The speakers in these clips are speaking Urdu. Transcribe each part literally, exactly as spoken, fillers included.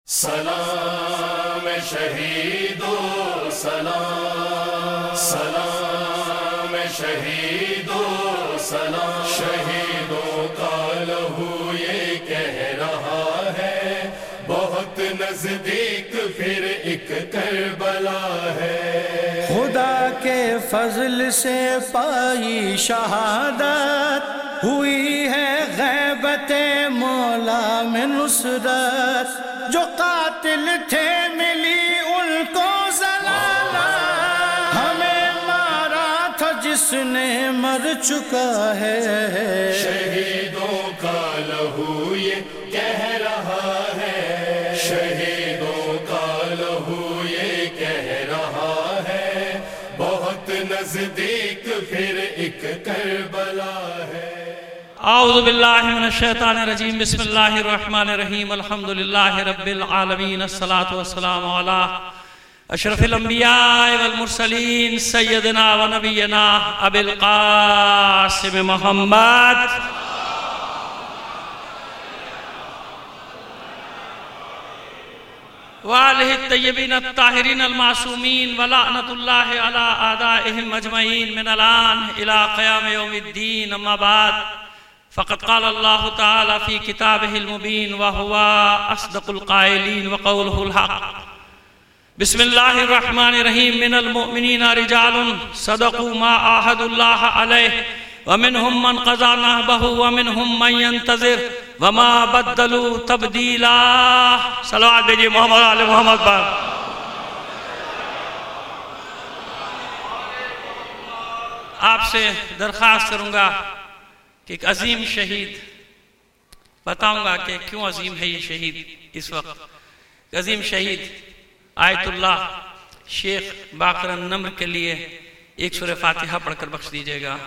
سلام شہیدو سلام سلام شہیدو سلام شہیدوں کا لہو یہ کہہ رہا ہے بہت نزدیک پھر ایک کربلا ہے. خدا کے فضل سے پائی شہادت ہوئی ہے غیبت مولا میں نصرت. جو قاتل تھے ملی ان کو ضلالت ہمیں مارا تھا جس نے مر چکا ہے. شہیدوں کا لہو یہ کہہ رہا ہے شہیدوں کا لہو یہ کہہ رہا ہے بہت نزدیک پھر ایک کربلا ہے. اعوذ باللہ من الشیطان الرجیم بسم اللہ الرحمن الرحیم الحمدللہ رب العالمین الصلاة والسلام علی اشرف الانبیاء والمرسلین سیدنا و نبینا ابی القاسم محمد وآلہ الطیبین الطاہرین المعصومین ولعنت اللہ علی اعدائہم اجمعین من الان الى قیام یوم الدین. اما بعد فقد قال الله تعالى في كتابه المبين وهو أصدق القائلين وقوله الحق. بسم الله الرحمن الرحيم. من المؤمنين رجال صدقوا ما عاهدوا الله عليه ومنهم من قضى نحبه ومنهم من ينتظر وما بدلوا تبديلا. صلوات بھیجئے محمد علی محمد پر. آپ سے درخواست کروں گا کہ ایک عظیم شہید بتاؤں گا کہ کیوں عظیم ہے یہ شہید. اس وقت عظیم شہید آیت اللہ شیخ باقر النمر کے لیے ایک سورہ فاتحہ پڑھ کر بخش دیجئے گا.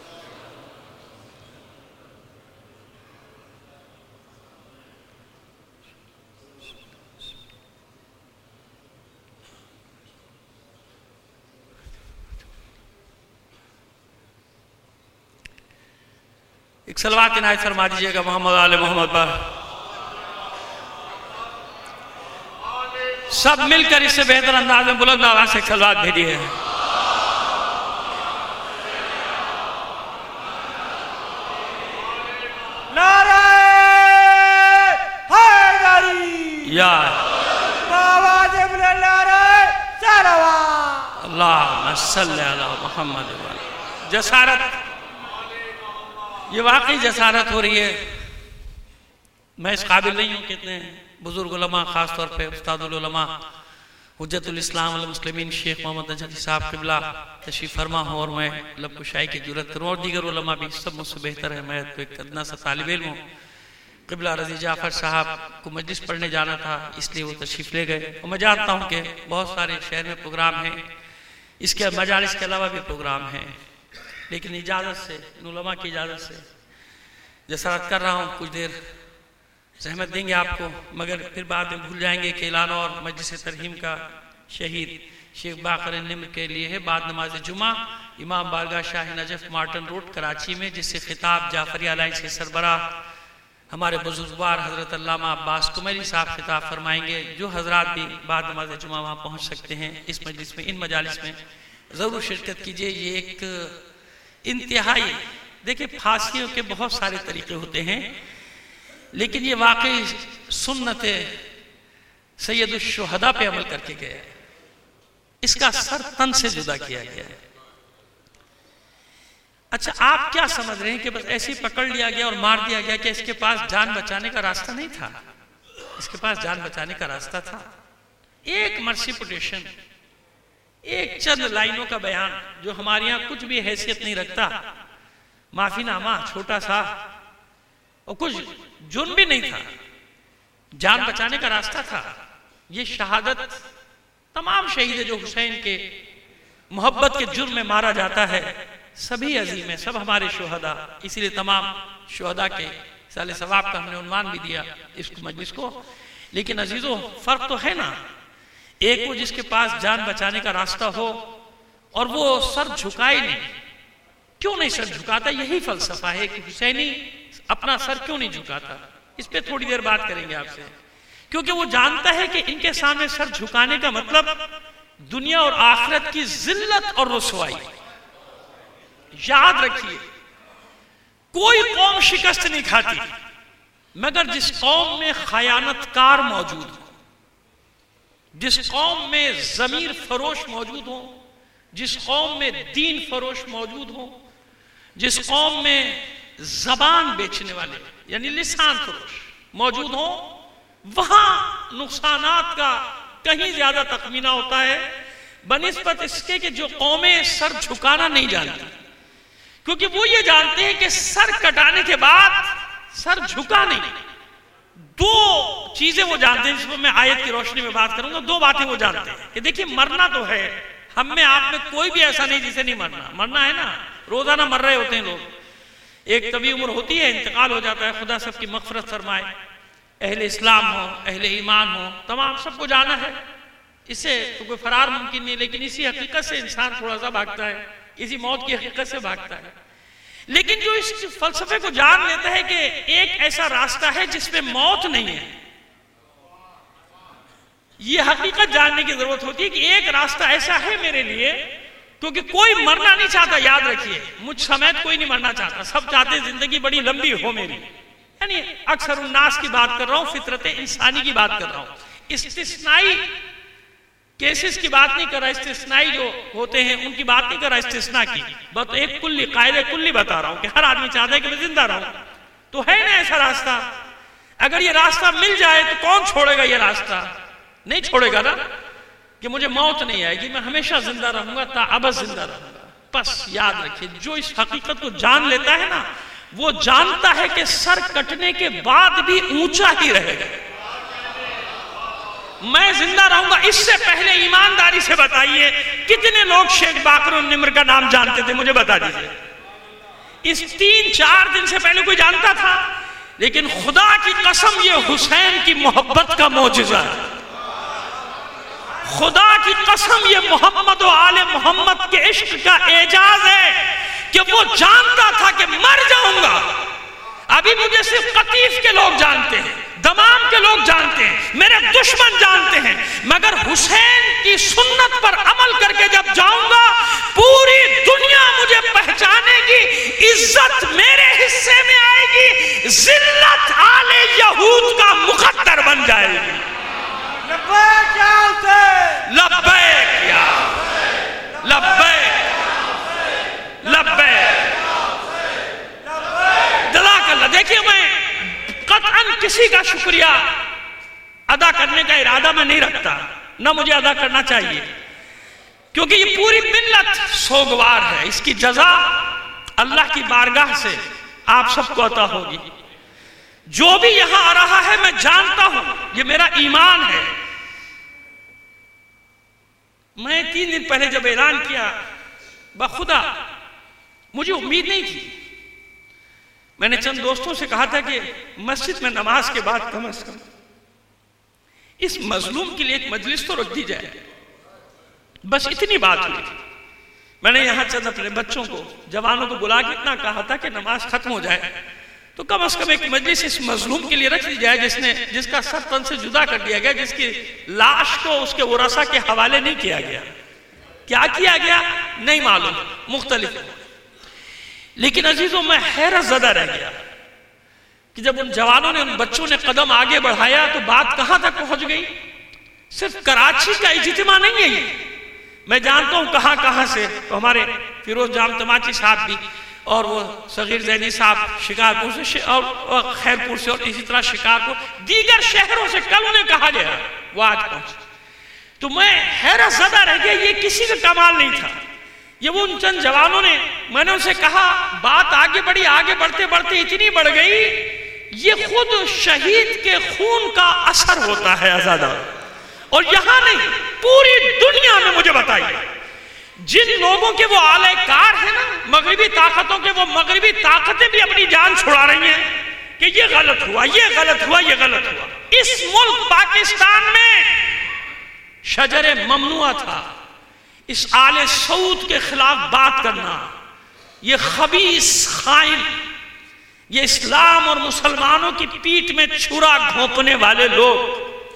ایک صلوات عنایت فرما دیجئے گا محمد آل محمد پر. سب مل کر اس سے بہتر انداز میں بلند آواز سے ایک صلوات بھیجی ہے. نعرہ حیدری یا آواز بلند نعرہ صلوات. اللہم صلی علی محمد. جسارت یہ واقعی جسارت ہو رہی ہے. میں اس قابل نہیں ہوں کہ اتنے بزرگ علماء خاص طور پہ استاد العلماء حجت الاسلام والمسلمین شیخ محمد نجفی صاحب قبلہ تشریف فرما ہوں اور میں لب کشائی کی جرت کروں اور دیگر علماء بھی سب مجھ سے بہتر ہے. میں تو ایک ادنا سا طالب علم ہوں. قبلہ رضی جعفر صاحب کو مجلس پڑھنے جانا تھا اس لیے وہ تشریف لے گئے. اور میں جانتا ہوں کہ بہت سارے شہر میں پروگرام ہیں اس کے مجالس کے علاوہ بھی پروگرام ہیں لیکن اجازت سے ان علماء کی اجازت سے جسارت کر رہا ہوں. کچھ دیر زحمت دیں گے آپ کو مگر پھر بعد میں بھول جائیں گے کہ اعلان اور مجلس ترحیم کا شہید شیخ باقر النمر کے لیے ہے بعد نماز جمعہ امام بارگاہ شاہ نجف مارٹن روڈ کراچی میں جس سے خطاب جعفری الائنس کے سربراہ ہمارے بزرگوار حضرت علامہ عباس کمیلی صاحب خطاب فرمائیں گے. جو حضرات بھی بعد نماز جمعہ وہاں پہنچ سکتے ہیں اس مجلس میں ان مجالس میں ضرور شرکت کیجئے. یہ ایک انتہائی دیکھیں پھانسیوں کے بہت سارے طریقے ہوتے ہیں لیکن یہ واقعی سنت سید الشہداء پہ عمل کر کے گیا ہے. اس کا سر تن سے جدا کیا گیا ہے. اچھا آپ کیا سمجھ رہے ہیں کہ بس ایسے پکڑ لیا گیا اور مار دیا گیا کہ اس کے پاس جان بچانے کا راستہ نہیں تھا؟ اس کے پاس جان بچانے کا راستہ تھا. ایک مرسی پوٹیشن ایک چند لائنوں کا بیان جو ہمارے یہاں کچھ بھی حیثیت نہیں رکھتا معافی نامہ چھوٹا سا اور کچھ جرم بھی نہیں تھا جان بچانے کا راستہ تھا. یہ شہادت تمام شہید جو حسین کے محبت کے جرم میں مارا جاتا ہے سبھی عظیم ہیں سب ہمارے شہداء. اسی لئے تمام شہداء کے سال ثواب کا ہم نے عنوان بھی دیا اس مجلس کو. لیکن عزیزو فرق تو ہے نا. ایک وہ جس کے پاس جان بچانے کا راستہ ہو اور وہ سر جھکائے نہیں. کیوں نہیں سر جھکاتا؟ یہی فلسفہ ہے کہ حسینی اپنا سر کیوں نہیں جھکاتا. اس پہ تھوڑی دیر بات کریں گے آپ سے کیونکہ وہ جانتا ہے کہ ان کے سامنے سر جھکانے کا مطلب دنیا اور آخرت کی ذلت اور رسوائی. یاد رکھیے کوئی قوم شکست نہیں کھاتی مگر جس قوم میں خیانت کار موجود ہو، جس قوم میں ضمیر فروش موجود ہو، جس قوم میں دین فروش موجود ہو، جس قوم میں زبان بیچنے والے یعنی لسان فروش موجود ہو، وہاں نقصانات کا کہیں زیادہ تخمینہ ہوتا ہے بنسبت اس کے کہ جو قومیں سر جھکانا نہیں جانتی. کیونکہ وہ یہ جانتے ہیں کہ سر کٹانے کے بعد سر جھکا نہیں. دو چیزیں وہ جانتے ہیں جس پر میں آیت کی روشنی میں بات کروں گا. دو باتیں وہ جانتے ہیں کہ دیکھیں مرنا تو ہے، ہم میں آپ میں کوئی بھی ایسا نہیں جسے نہیں مرنا. مرنا ہے نا، روزانہ مر رہے ہوتے ہیں لوگ. ایک طویل عمر ہوتی ہے، انتقال ہو جاتا ہے. خدا سب کی مغفرت فرمائے. اہل اسلام ہو، اہل ایمان ہو، تمام سب کو جانا ہے. اس سے تو کوئی فرار ممکن نہیں، لیکن اسی حقیقت سے انسان تھوڑا سا بھاگتا ہے، اسی موت کی حقیقت سے بھاگتا ہے. لیکن جو اس فلسفے کو جان لیتا ہے کہ ایک ایسا راستہ ہے جس میں موت نہیں ہے، یہ حقیقت جاننے کی ضرورت ہوتی ہے کہ ایک راستہ ایسا ہے میرے لیے. کیونکہ کوئی مرنا نہیں چاہتا، یاد رکھیے مجھ سمیت کوئی نہیں مرنا چاہتا. سب چاہتے زندگی بڑی لمبی ہو میری. یعنی اکثر الناس کی بات کر رہا ہوں، فطرت انسانی کی بات کر رہا ہوں. استثنائی کیسز کی بات نہیں کر رہا، استثنائی جو ہوتے ہیں ان کی بات نہیں کر رہا استثناء کی. بس ایک کلی قاعدہ کلی بتا رہا ہوں کہ ہر آدمی چاہتا ہے کہ میں زندہ رہوں. تو ہے نا ایسا راستہ. اگر یہ راستہ مل جائے تو کون چھوڑے گا یہ راستہ؟ نہیں چھوڑے گا نا، کہ مجھے موت نہیں آئے گی، میں ہمیشہ زندہ رہوں گا، تا ابد زندہ رہوں گا. بس یاد رکھیے جو اس حقیقت کو جان لیتا ہے نا، وہ جانتا ہے کہ سر کٹنے کے بعد بھی اونچا ہی رہے گا. میں زندہ رہوں گا. اس سے پہلے ایمانداری سے بتائیے کتنے لوگ شیخ باقر النمر کا نام جانتے تھے؟ مجھے بتا دیجئے. اس تین چار دن سے پہلے کوئی جانتا تھا؟ لیکن خدا کی قسم یہ حسین کی محبت کا معجزہ ہے. خدا کی قسم یہ محمد و آل محمد کے عشق کا اعجاز ہے کہ وہ جانتا تھا کہ مر جاؤں گا. ابھی مجھے صرف قطیف کے لوگ جانتے ہیں، دمام کے لوگ جانتے ہیں، میرے دشمن جانتے ہیں، مگر حسین کی سنت پر عمل کر کے جب جاؤں گا پوری دنیا مجھے پہچانے گی. عزت میرے حصے میں آئے گی، ذلت آل یہود کا مقدر بن جائے گی. لبیک یا حسین، لبیک یا لبیک لبیک. جزاک اللہ. دیکھیے میں قطعاً کسی کا شکریہ ادا کرنے کا ارادہ میں نہیں رکھتا، نہ مجھے ادا کرنا چاہیے، کیونکہ یہ پوری ملت سوگوار ہے. اس کی جزا اللہ کی بارگاہ سے آپ سب کو عطا ہوگی. جو بھی یہاں آ رہا ہے میں جانتا ہوں، یہ میرا ایمان ہے. میں تین دن پہلے جب اعلان کیا بخدا مجھے امید نہیں تھی. میں نے چند دوستوں سے کہا تھا کہ مسجد میں نماز کے بعد کم از کم اس مظلوم کے لیے ایک مجلس تو رکھ دی جائے. بس اتنی بات ہوئی تھی. میں نے یہاں چند اپنے بچوں کو، جوانوں کو بلا کے اتنا کہا تھا کہ نماز ختم ہو جائے تو کم از کم ایک مجلس اس مظلوم کے لیے رکھ دی جائے جس نے جس کا سر تن سے جدا کر دیا گیا، جس کی لاش کو اس کے ورثہ کے حوالے نہیں کیا گیا. کیا کیا گیا نہیں معلوم، مختلف. لیکن عزیزوں میں حیرت زدہ رہ گیا کہ جب ان جوانوں نے، ان بچوں نے قدم آگے بڑھایا تو بات کہاں تک پہنچ گئی. صرف کراچی کا اجتماع نہیں ہے یہ. میں جانتا ہوں کہاں کہاں سے ہمارے فیروز جام تماچی صاحب بھی، اور وہ صغیر زینی صاحب شکارپور سے، اور خیرپور سے، اور اسی طرح شکارپور، دیگر شہروں سے کل انہیں کہا گیا وہ آج پہنچے. تو میں حیرت زدہ رہ گیا. یہ کسی کا کمال نہیں تھا، یہ وہ ان چند جوانوں نے. میں نے ان سے کہا بات آگے بڑھی، آگے بڑھتے بڑھتے اتنی بڑھ گئی، یہ خود شہید کے خون کا اثر ہوتا ہے آزادہ. اور یہاں نہیں، پوری دنیا میں مجھے بتائیے جن لوگوں کے وہ آلے کار ہیں نا، مغربی طاقتوں کے، وہ مغربی طاقتیں بھی اپنی جان چھڑا رہی ہیں کہ یہ غلط ہوا، یہ غلط ہوا، یہ غلط ہوا. اس ملک پاکستان میں شجر ممنوع تھا اس آل سعود کے خلاف بات کرنا. یہ خبیث خائن، یہ اسلام اور مسلمانوں کی پیٹھ میں چھرا گھونپنے والے لوگ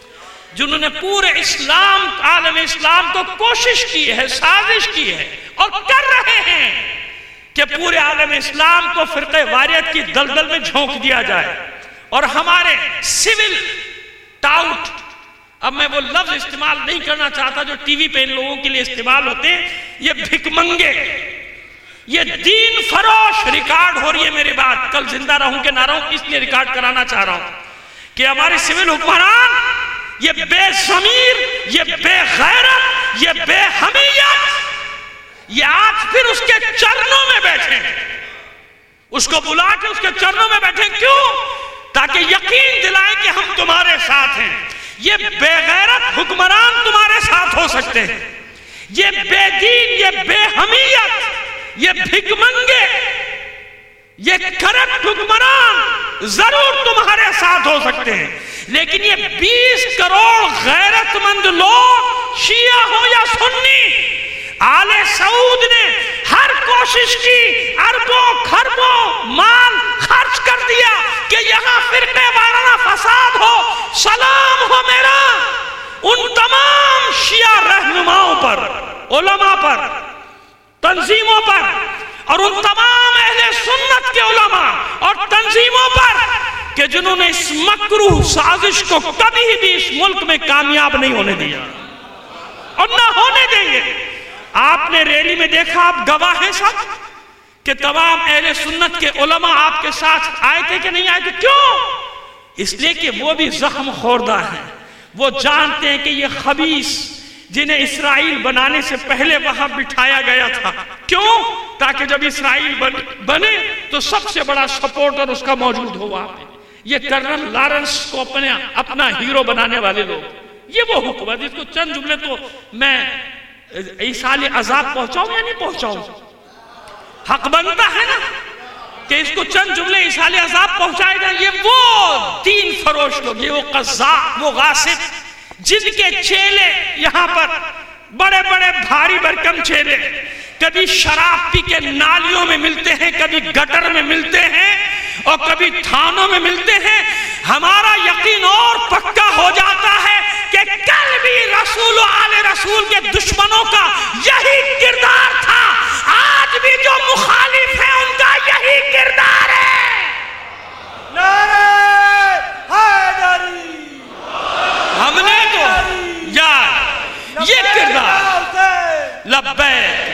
جنہوں نے پورے اسلام عالم اسلام کو کوشش کی ہے، سازش کی ہے اور کر رہے ہیں کہ پورے عالم اسلام کو فرقہ واریت کی دلدل میں جھونک دیا جائے، اور ہمارے سول ٹاؤٹ، اب میں وہ لفظ استعمال نہیں کرنا چاہتا جو ٹی وی پہ ان لوگوں کے لیے استعمال ہوتے ہیں، یہ بھک منگے، یہ دین فروش، ریکارڈ ہو رہی ہے میری بات، کل زندہ رہوں کہ نہ رہوں اس لیے ریکارڈ کرانا چاہ رہا ہوں کہ ہمارے سول حکمران یہ بے ضمیر، یہ بے غیرت، یہ بے حمیت، یہ آج پھر اس کے چرنوں میں بیٹھے، اس کو بلا کے اس کے چرنوں میں بیٹھے، کیوں؟ تاکہ یقین دلائیں کہ ہم تمہارے ساتھ ہیں۔ یہ بے غیرت حکمران تمہارے ساتھ ہو سکتے ہیں، یہ بے دین، یہ بے حمیت، یہ بھک منگے، یہ کرپٹ حکمران ضرور تمہارے ساتھ ہو سکتے ہیں، لیکن یہ بیس کروڑ غیرت مند لوگ، شیعہ ہو یا سنی، آل سعود نے ہر کوشش کی، اربوں خربوں مال خرچ کر دیا کہ یہاں فرقے وارانہ فساد ہو۔ سلام ہو میرا ان تمام شیعہ رہنماؤں پر، علماء پر، تنظیموں پر، اور ان تمام اہل سنت کے علماء اور تنظیموں پر کہ جنہوں نے اس مکروہ سازش کو کبھی بھی اس ملک میں کامیاب نہیں ہونے دیا اور نہ ہونے دیں گے۔ آپ نے ریلی میں دیکھا، آپ گواہ ہیں سب، کہ تمام اہل سنت کے علماء آپ کے ساتھ آئے تھے کہ نہیں آئے تھے؟ کیوں؟ اس لیے کہ وہ بھی زخم خوردہ ہیں، وہ جانتے ہیں کہ یہ خبیث جنہیں اسرائیل بنانے سے پہلے وہاں بٹھایا گیا تھا، کیوں؟ تاکہ جب اسرائیل بنے تو سب سے بڑا سپورٹر اس کا موجود ہو وہاں پہ۔ یہ کرنل لارنس کو اپنے اپنا ہیرو بنانے والے لوگ، یہ وہ حکومت، اس کو چند جملے تو میں ایصال عذاب پہنچاؤں یا نہیں پہنچاؤں؟ حق بنتا ہے نا کہ اس کو چند جملے ایصال عذاب پہنچائے جائیں۔ یہ وہ دین فروش لوگ، یہ وہ قذاب، وہ غاصب، جن کے چیلے یہاں پر بڑے بڑے بھاری برکم چیلے کبھی شراب پی کے نالیوں میں ملتے ہیں، کبھی گٹر میں ملتے ہیں اور کبھی تھانوں میں ملتے ہیں۔ ہمارا یقین اور پکا ہو جاتا ہے کہ کل بھی رسول و آل رسول کے دشمنوں کا یہی کردار تھا، آج بھی جو مخالف ہیں ان کا یہی کردار ہے۔ نعرہ حیدری، ہم نے تو یار یہ کردار، لبیک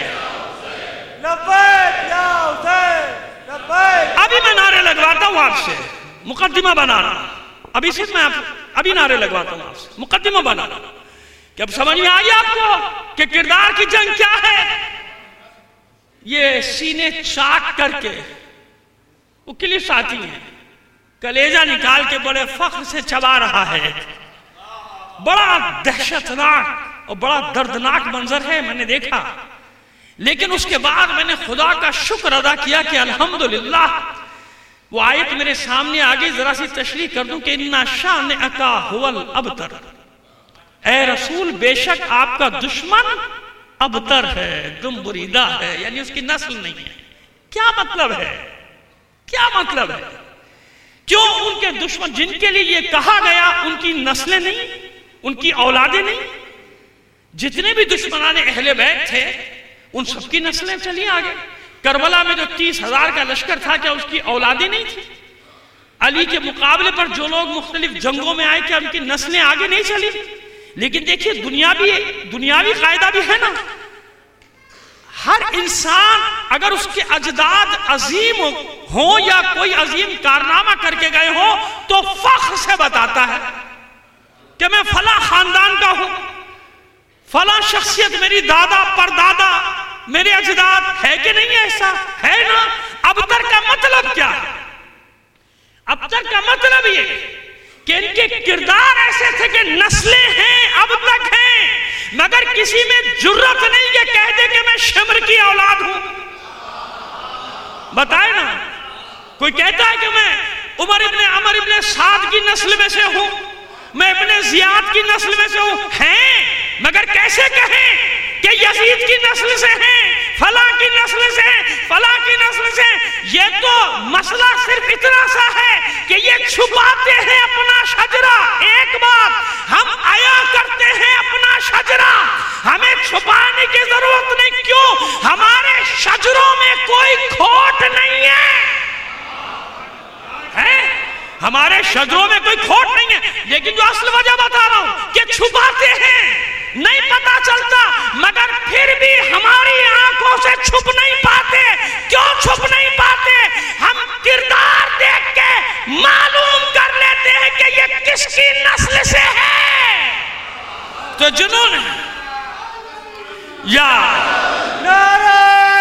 لبیک یا حسین، لبیک۔ ابھی میں نعرے لگواتا ہوں آپ سے، مقدمہ بنا رہا، ابھی صرف میں آپ ابھی نعرے لگواتا ہوں آپ سے، مقدمہ بنا رہا کہ اب سمجھ میں آئی آپ کو کہ کردار کی جنگ کیا ہے۔ یہ سینے چاک کر کے وہ کلپس آتی ہیں، کلیجہ نکال کے بڑے فخر سے چبا رہا ہے، بڑا دہشتناک اور بڑا دردناک منظر ہے، میں نے دیکھا، لیکن اس کے بعد میں نے خدا کا شکر ادا کیا کہ الحمدللہ وہ آیت میرے سامنے آگے ذرا سی تشریح کر دوں کہ اِنَّا شَانِئَكَ هُوَ الْأَبْتَرُ، اے رسول بے شک آپ کا دشمن ابتر ہے، دم بریدہ ہے، یعنی اس کی نسل نہیں ہے۔ کیا مطلب ہے؟ کیا مطلب ہے؟ کیوں ان کے دشمن جن کے لیے یہ کہا گیا ان کی نسلیں نہیں، ان کی اولادیں نہیں؟ جتنے بھی دشمنان اہل بیت تھے ان سب کی نسلیں چلی آگے۔ کربلا میں جو تیس ہزار کا لشکر تھا کیا اس کی اولادیں نہیں تھی؟ علی کے مقابلے پر جو لوگ مختلف جنگوں میں آئے کیا ان کی نسلیں آگے نہیں چلی؟ لیکن دیکھیے دنیاوی دنیاوی قاعدہ بھی ہے نا، ہر انسان اگر اس کے اجداد عظیم ہوں یا کوئی عظیم کارنامہ کر کے گئے ہوں تو فخر سے بتاتا ہے کہ میں فلاں خاندان کا ہوں، فلاں شخصیت میری دادا پردادا میرے اجداد ہے کہ نہیں ایسا ہے نا۔ ابتر کا مطلب کیا ہے؟ ابتر کا مطلب یہ کہ ان کے کردار ایسے تھے کہ نسلیں ہیں، اب تک ہیں، مگر کسی میں جرت نہیں کہ کہہ دے کہ میں شمر کی اولاد ہوں۔ بتائے نا، کوئی کہتا ہے کہ میں عمر ابن عمر ابن سعد کی نسل میں سے ہوں، میں ابن زیاد کی نسل میں سے ہوں، ہیں، مگر کیسے کہیں کہ یہ یزید کی نسل سے ہیں، فلاں کی نسل سے ہیں، فلاں کی نسل سے ہیں. یہ تو مسئلہ صرف اتنا سا ہے کہ یہ چھپاتے ہیں اپنا شجرہ. ایک بات، ہم عیا کرتے ہیں اپنا شجرہ، ہمیں چھپانے کی ضرورت نہیں. کیوں؟ ہمارے شجروں میں کوئی کھوٹ نہیں ہے. ہے ہمارے شجروں میں کوئی کھوٹ نہیں ہے. لیکن جو اصل وجہ بتا رہا ہوں کہ چھپاتے ہیں، نہیں پتا چلتا، مگر پھر بھی ہماری آنکھوں سے چھپ نہیں پاتے. کیوں چھپ نہیں پاتے؟ ہم کردار دیکھ کے معلوم کر لیتے ہیں کہ یہ کس کی نسل سے ہے. تو جنون یا نعرہ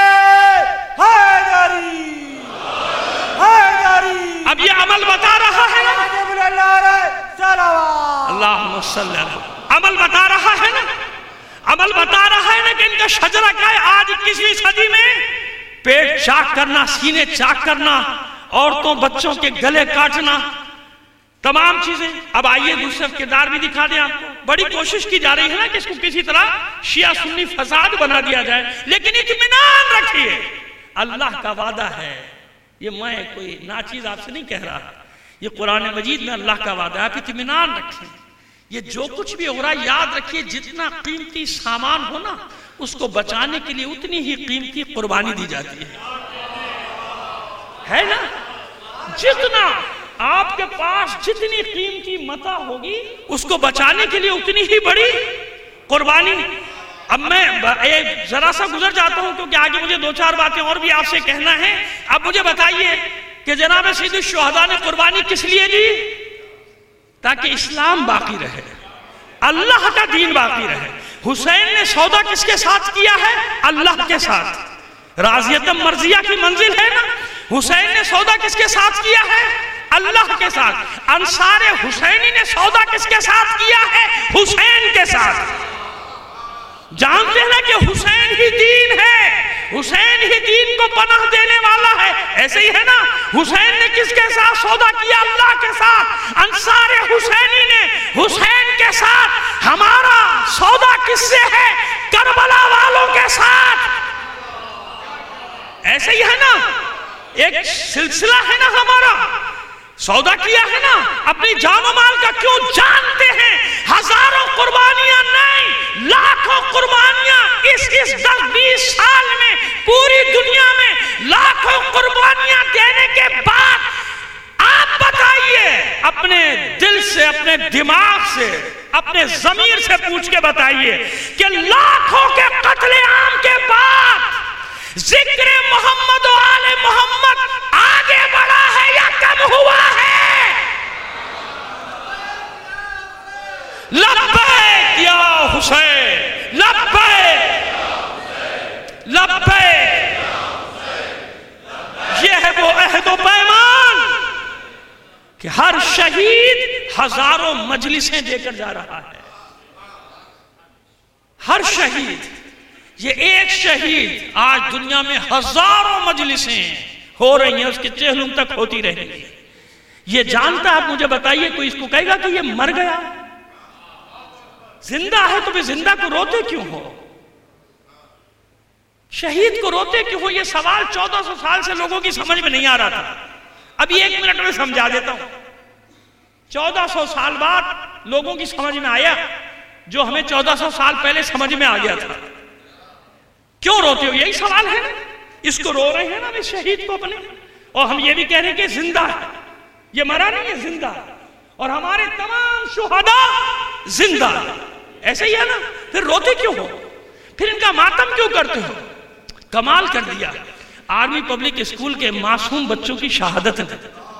حیدری، حیدری. اب یہ عمل بتا رہا ہے نا، نعرہ صلوات. اللہم صلی اللہ، عمل بتا رہا ہے نا، عمل بتا رہا ہے نا کہ ان کا شجرہ کیا ہے. آج اکیسویں صدی میں پیٹ چاک کرنا، سینے چاک کرنا، عورتوں بچوں کے گلے کاٹنا، تمام چیزیں. اب آئیے دوسرا کردار بھی دکھا دیں آپ کو. بڑی کوشش کی جا رہی ہے نا کہ اس کو کسی طرح شیعہ سنی فساد بنا دیا جائے، لیکن اطمینان رکھیے، اللہ کا وعدہ ہے. یہ میں کوئی ناچیز آپ سے نہیں کہہ رہا، یہ قرآن مجید میں اللہ کا وعدہ ہے. آپ اطمینان رکھیں. یہ جو کچھ بھی ہو رہا ہے یاد رکھیے، جتنا قیمتی سامان ہو نا، اس کو بچانے کے لیے اتنی ہی قیمتی قربانی دی جاتی ہے. ہے نا؟ جتنا آپ کے پاس جتنی قیمتی متاع ہوگی، اس کو بچانے کے لیے اتنی ہی بڑی قربانی. اب میں ذرا سا گزر جاتا ہوں کیونکہ آگے مجھے دو چار باتیں اور بھی آپ سے کہنا ہے. اب مجھے بتائیے کہ جناب سید الشہداء نے قربانی کس لیے دی؟ تاکہ اسلام باقی رہے، اللہ کا دین باقی رہے. حسین نے سودا کس کے ساتھ کیا ہے؟ اللہ کے ساتھ. راضیتم مرضیہ کی منزل ہے نا. حسین نے سودا کس کے ساتھ کیا ہے؟ اللہ کے ساتھ. انصار حسینی نے سودا کس کے ساتھ کیا ہے؟ حسین کے ساتھ. جانتے ہیں کہ حسین ہی دین ہے، حسین ہی دین کو پناہ دینے والا ہے. ایسے ہی ہے نا، حسین نے کس کے ساتھ سودا کیا؟ اللہ کے ساتھ. انصار حسینی نے حسین کے ساتھ. ہمارا سودا کس سے ہے؟ کربلا والوں کے ساتھ. ایسے ہی ہے نا، ایک سلسلہ ہے نا ہمارا. سودا کیا ہے نا اپنی جان و مال کا. کیوں؟ جانتے ہیں ہزاروں قربانیاں نہیں، لاکھوں قربانیاں اس اس دس بیس سال میں پوری دنیا میں لاکھوں قربانیاں دینے کے بعد آپ بتائیے، اپنے دل سے، اپنے دماغ سے، اپنے ضمیر سے پوچھ کے بتائیے کہ لاکھوں کے قتل عام کے بعد ذکر محمد و آل محمد آگے بڑھا ہے یا کم ہوا ہے؟ لبیک یا حسین، لبیک لبیک. یہ ہے وہ عہد و پیمان کہ ہر شہید ہزاروں مجلسیں دے کر جا رہا ہے. ہر شہید، یہ ایک شہید آج دنیا میں ہزاروں مجلسیں ہو رہی ہیں، اس کے چہلم تک ہوتی رہیں گی. یہ جانتا ہے؟ آپ مجھے بتائیے، کوئی اس کو کہے گا کہ یہ مر گیا؟ زندہ ہے تو بھی زندہ کو روتے کیوں ہو؟ شہید کو روتے کیوں ہو؟ یہ سوال چودہ سو سال سے لوگوں کی سمجھ میں نہیں آ رہا تھا. ابھی ایک منٹ میں سمجھا دیتا ہوں. چودہ سو سال بعد لوگوں کی سمجھ میں آیا جو ہمیں چودہ سو سال پہلے سمجھ میں آ گیا تھا. کیوں روتے ہو؟ یہی سوال ہے. اس کو رو رہے ہیں نا اس شہید کو اپنے، اور ہم یہ بھی کہہ رہے ہیں کہ زندہ ہے، یہ مرا نہیں ہے، زندہ ہے. اور ہمارے تمام شہداء زندہ ہے. ایسے ہی ہے نا؟ پھر روتے کیوں ہو؟ پھر ان کا ماتم کیوں کرتے ہو؟ کمال کر دیا آرمی پبلک اسکول کے معصوم بچوں کی شہادت نے.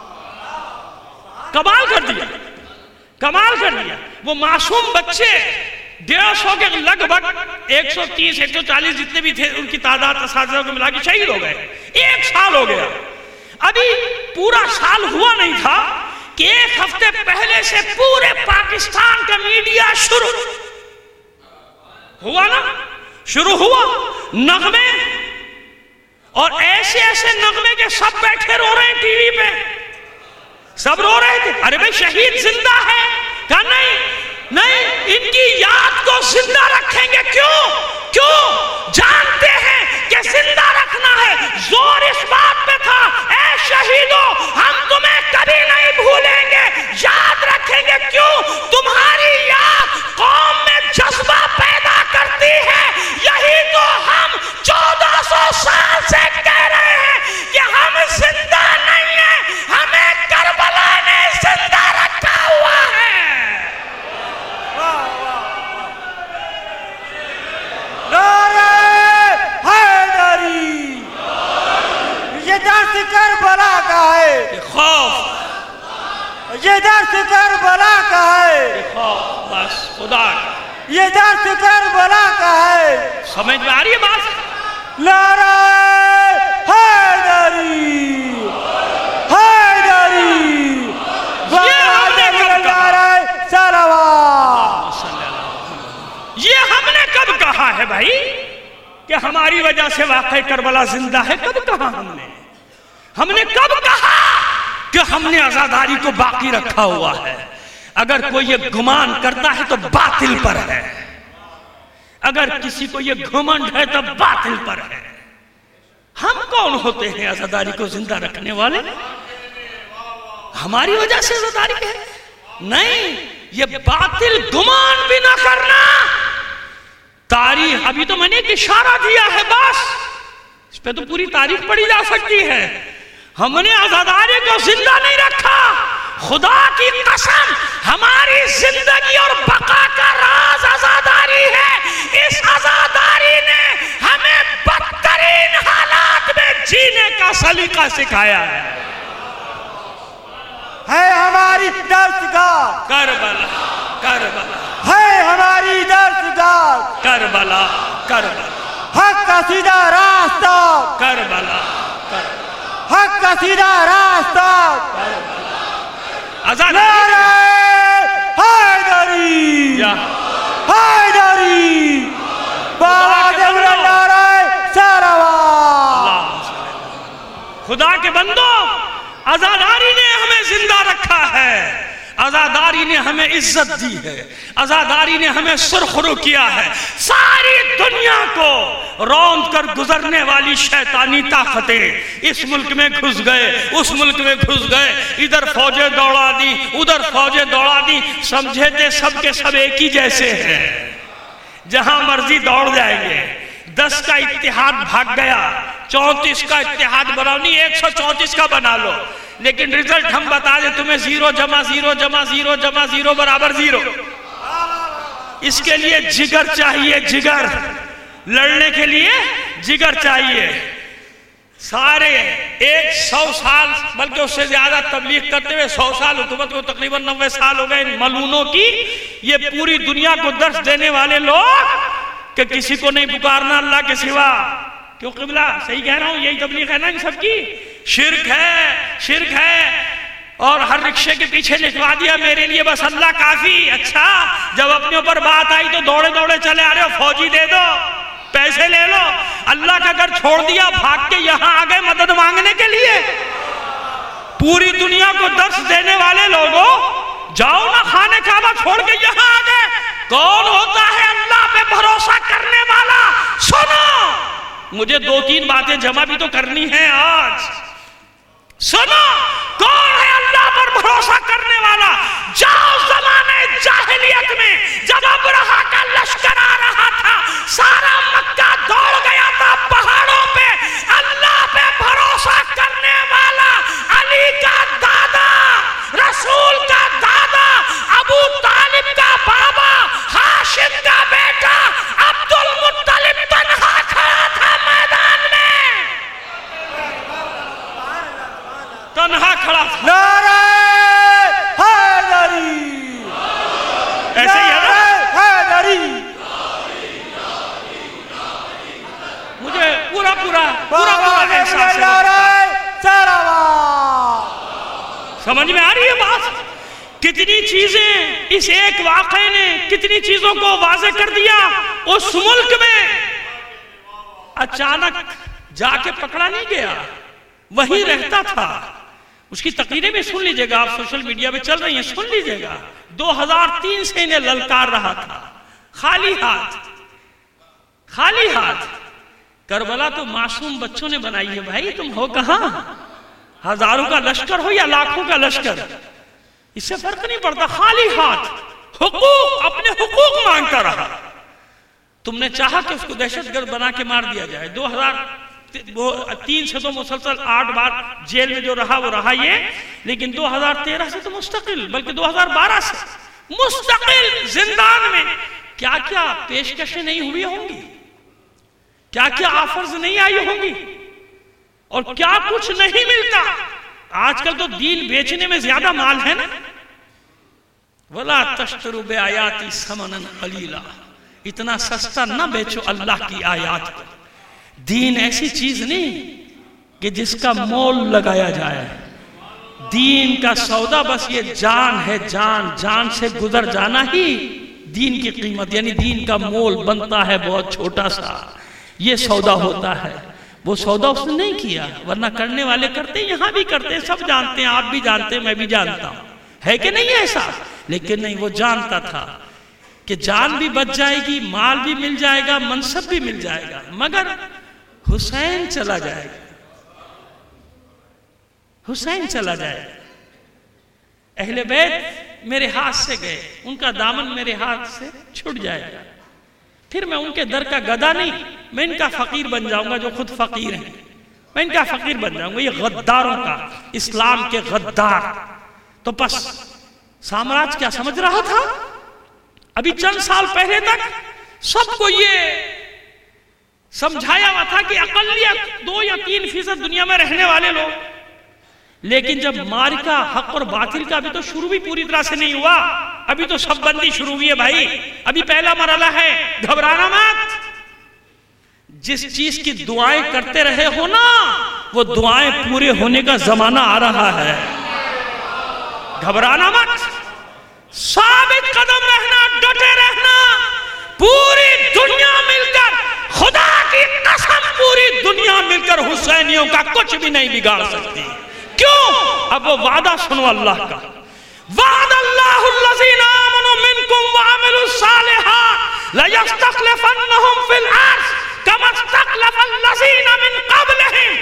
کمال کر دیا، کمال کر دیا. وہ معصوم بچے ڈیڑھ سو کے لگ بھگ ایک سو تیس ایک سو چالیس جتنے بھی تھے، ان کی تعداد اساتذہ کو ملا کے شہید ہو گئے. ایک سال ہو گیا. ابھی پورا سال ہوا نہیں تھا کہ ایک ہفتے پہلے سے پورے پاکستان کا میڈیا شروع ہوا نا، شروع ہوا نغمے، اور ایسے ایسے نغمے کے سب بیٹھے رو رہے ہیں ٹی وی پہ، سب رو رہے تھے. ارے بھائی شہید زندہ ہے. کہا نہیں نہیں، ان کی یاد کو زندہ رکھیں گے. کیوں؟ کیوں؟ جانتے ہیں کہ زندہ رکھنا ہے. زور اس بات پہ تھا اے شہیدوں ہم تمہیں کبھی نہیں بھولیں گے، یاد رکھیں گے. کیوں؟ تمہاری یاد قوم میں جذبہ پیدا کرتی ہے. یہی تو ہم چودہ سو سال سے کہہ رہے ہیں کہ ہم زندہ نہیں ہیں، ہمیں کربلا نے زندہ رکھا ہوا ہے. نعرہ حیدری. یہ درس کربلا کا ہے، خوف یہ درس کربلا کا ہے، خوف بس خدا کا. یہ درس کربلا کا ہے. سمجھ میں آ رہی ہے بات؟ نعرہ حیدری حیدری. یہ ہم نے کب کہا؟ نعرہ صلوات. یہ ہم نے کب کہا ہے بھائی کہ ہماری وجہ سے واقع کربلا زندہ ہے؟ کب کہا ہم نے؟ ہم نے کب کہا کہ ہم نے عزاداری کو باقی رکھا ہوا ہے؟ اگر کوئی یہ گمان کرتا ہے تو باطل پر ہے، اگر کسی کو یہ گھمنڈ ہے تو باطل پر ہے. ہم کون ہوتے ہیں عزاداری کو زندہ رکھنے والے؟ ہماری وجہ سے عزاداری ہے؟ نہیں، یہ باطل گمان بھی نہ کرنا. تاریخ ابھی تو میں نے ایک اشارہ دیا ہے بس، اس پہ تو پوری تاریخ پڑھی جا سکتی ہے. ہم نے عزاداری کو زندہ نہیں رکھا. خدا کی قسم ہماری زندگی اور بقا کا راز عزاداری ہے. اس عزاداری نے ہمیں بدترین حالات میں جینے کا سلیقہ سکھایا ہے. ہے ہماری درسگاہ کربلا کربلا ہے ہماری درسگاہ. کربلا کربلا حق کا سیدھا راستہ کربلا حق کا سیدھا راستہ. عزاداری نعرہ حیدری یا حیدری. بابا جبر نعرہ صلوات. خدا کے بندو، عزاداری نے ہمیں زندہ رکھا ہے، عزاداری نے ہمیں عزت دی ہے، عزاداری نے ہمیں سرخرو کیا ہے. ساری دنیا کو روند کر گزرنے والی شیطانی طاقتیں اس ملک میں گھس گئے، اس ملک میں گھس گئے. ادھر فوجیں دوڑا دی، ادھر فوجیں دوڑا دی. سمجھے تھے سب کے سب ایک ہی جیسے ہیں، جہاں مرضی دوڑ جائیں گے. دس کا اتحاد بھاگ گیا، چونتیس کا اتحاد بناؤ. نہیں، ایک سو چونتیس کا بنا لو، لیکن ریزلٹ ہم بتا دیں تمہیں زیرو جمع زیرو جمع زیرو جمع زیرو برابر زیرو. اس کے لیے جگر چاہیے، جگر لڑنے کے لیے جگر چاہیے. سارے ایک سو سال بلکہ اس سے زیادہ تبلیغ کرتے ہوئے سو سال حکومت کو تقریباً نوے سال ہو گئے ان ملونوں کی. یہ پوری دنیا کو درس دینے والے لوگ کہ کسی کو نہیں پکارنا اللہ کے سوا. کیوں قبلہ صحیح کہہ رہا ہوں؟ یہی تبلیغ ہے نا ان سب کی. شرک ہے، شرک ہے. اور ہر رکشے کے پیچھے لکھوا دیا میرے لیے بس اللہ کافی. اچھا، جب اپنے اوپر بات آئی تو دوڑے دوڑے چلے آ رہے ہو، فوجی دے دو، پیسے لے لو. اللہ کا گھر چھوڑ دیا، بھاگ کے یہاں آ گئے مدد مانگنے کے لیے. پوری دنیا کو درس دینے والے لوگوں، جاؤ نا خانہ کعبہ چھوڑ کے یہاں آ گئے. کون ہوتا ہے اللہ پہ بھروسہ کرنے والا؟ سنو، مجھے دو تین باتیں جمع بھی تو کرنی ہیں آج. سنو، کون ہے اللہ پر بھروسہ کرنے والا؟ جاؤ زمانے جاہلیت میں جب ابرہہ کا لشکر آ رہا تھا، سارا مکہ دوڑ گیا تھا پہاڑوں پہ. اللہ پہ بھروسہ کرنے والا علی کا دادا، رسول کا دادا، ابو طالب کا بابا، ہاشم کا بیٹا عبد المطلب تنہا کھڑا تھا میدان میں، تنہا کھڑا تھا. نعرہ حیدری ایسے ہی ہے نا؟ حیدری. مجھے پورا پورا پورا بابا پورا احساس جبر ہے. نعرہ صلوات. سمجھ میں آ رہی ہے بات؟ کتنی چیزیں اس ایک واقعے نے کتنی چیزوں کو واضح کر دیا. اس ملک میں اچانک جا کے پکڑا نہیں گیا، وہیں رہتا تھا. اس کی تقریریں بھی سن لیجئے گا، آپ سوشل میڈیا پہ چل رہی ہیں، سن لیجئے گا. دو ہزار تین سے انہیں للکار رہا تھا، خالی ہاتھ خالی ہاتھ. کربلا تو معصوم بچوں نے بنائی ہے بھائی، تم ہو کہاں؟ ہزاروں کا لشکر ہو یا لاکھوں کا لشکر، اس سے فرق نہیں پڑتا. خالی ہاتھ حقوق، اپنے حقوق مانگتا رہا. تم نے چاہا کہ اس کو دہشت گرد بنا کے مار دیا جائے. دو ہزار تین سے تو مسلسل آٹھ بار جیل میں جو رہا وہ رہا یہ، لیکن دو ہزار تیرہ سے تو مستقل، بلکہ دو ہزار بارہ سے مستقل زندان میں. کیا کیا پیشکشیں نہیں ہوئی ہوں گی، کیا کیا آفرز نہیں آئی ہوں گی، اور کیا کچھ نہیں ملتا. آج کل تو دین بیچنے میں زیادہ مال ہے نا. وَلَا تَشْتَرُوا بِآيَاتِ ثَمَنًا قَلِيلًا، اتنا سستا نہ بیچو اللہ کی آیات کو. دین ایسی چیز نہیں کہ جس کا مول لگایا جائے. دین کا سودا بس یہ جان ہے، جان جان سے گزر جانا ہی دین کی قیمت، یعنی دین کا مول بنتا ہے بہت چھوٹا سا. یہ سودا ہوتا ہے. وہ سودا اس نے نہیں کیا، ورنہ کرنے والے کرتے، یہاں بھی کرتے، سب جانتے ہیں، آپ بھی جانتے ہیں، میں بھی جانتا ہوں. ہے کہ نہیں ایسا؟ لیکن نہیں، وہ جانتا تھا کہ جان بھی بچ جائے گی، مال بھی مل جائے گا، منصب بھی مل جائے گا، مگر حسین چلا جائے گا. حسین چلا جائے گا. اہل بیت میرے ہاتھ سے گئے، ان کا دامن میرے ہاتھ سے چھوٹ جائے گا. پھر میں ان کے در کا گدا نہیں، میں ان کا فقیر بن جاؤں گا جو خود فقیر ہیں. میں ان کا فقیر بن جاؤں گا. یہ غداروں کا، اسلام کے غدار. تو پس سامراج کیا سمجھ رہا تھا؟ ابھی چند سال پہلے تک سب کو یہ سمجھایا ہوا تھا کہ اقلیت دو یا تین فیصد دنیا میں رہنے والے لوگ. لیکن جب مارکہ حق اور باطل کا ابھی تو شروع بھی پوری طرح سے نہیں ہوا، ابھی تو سب بندی شروع ہوئی ہے بھائی. ابھی پہلا مرحلہ ہے، گھبرانا مت. جس چیز کی دعائیں کرتے رہے ہو نا، وہ دعائیں پورے ہونے کا زمانہ آ رہا ہے. گھبرانا مت، ثابت قدم رہنا، ڈٹے رہنا. پوری دنیا مل کر، خدا کی قسم پوری دنیا مل کر حسینیوں کا کچھ بھی نہیں بگاڑ سکتی. کیوں؟ اب وہ وعدہ سنو اللہ کا. وعد اللہ الذین آمنوا منکم وعملوا الصالحات لیستخلفنہم فی الارض کما استخلف الذین من قبلہم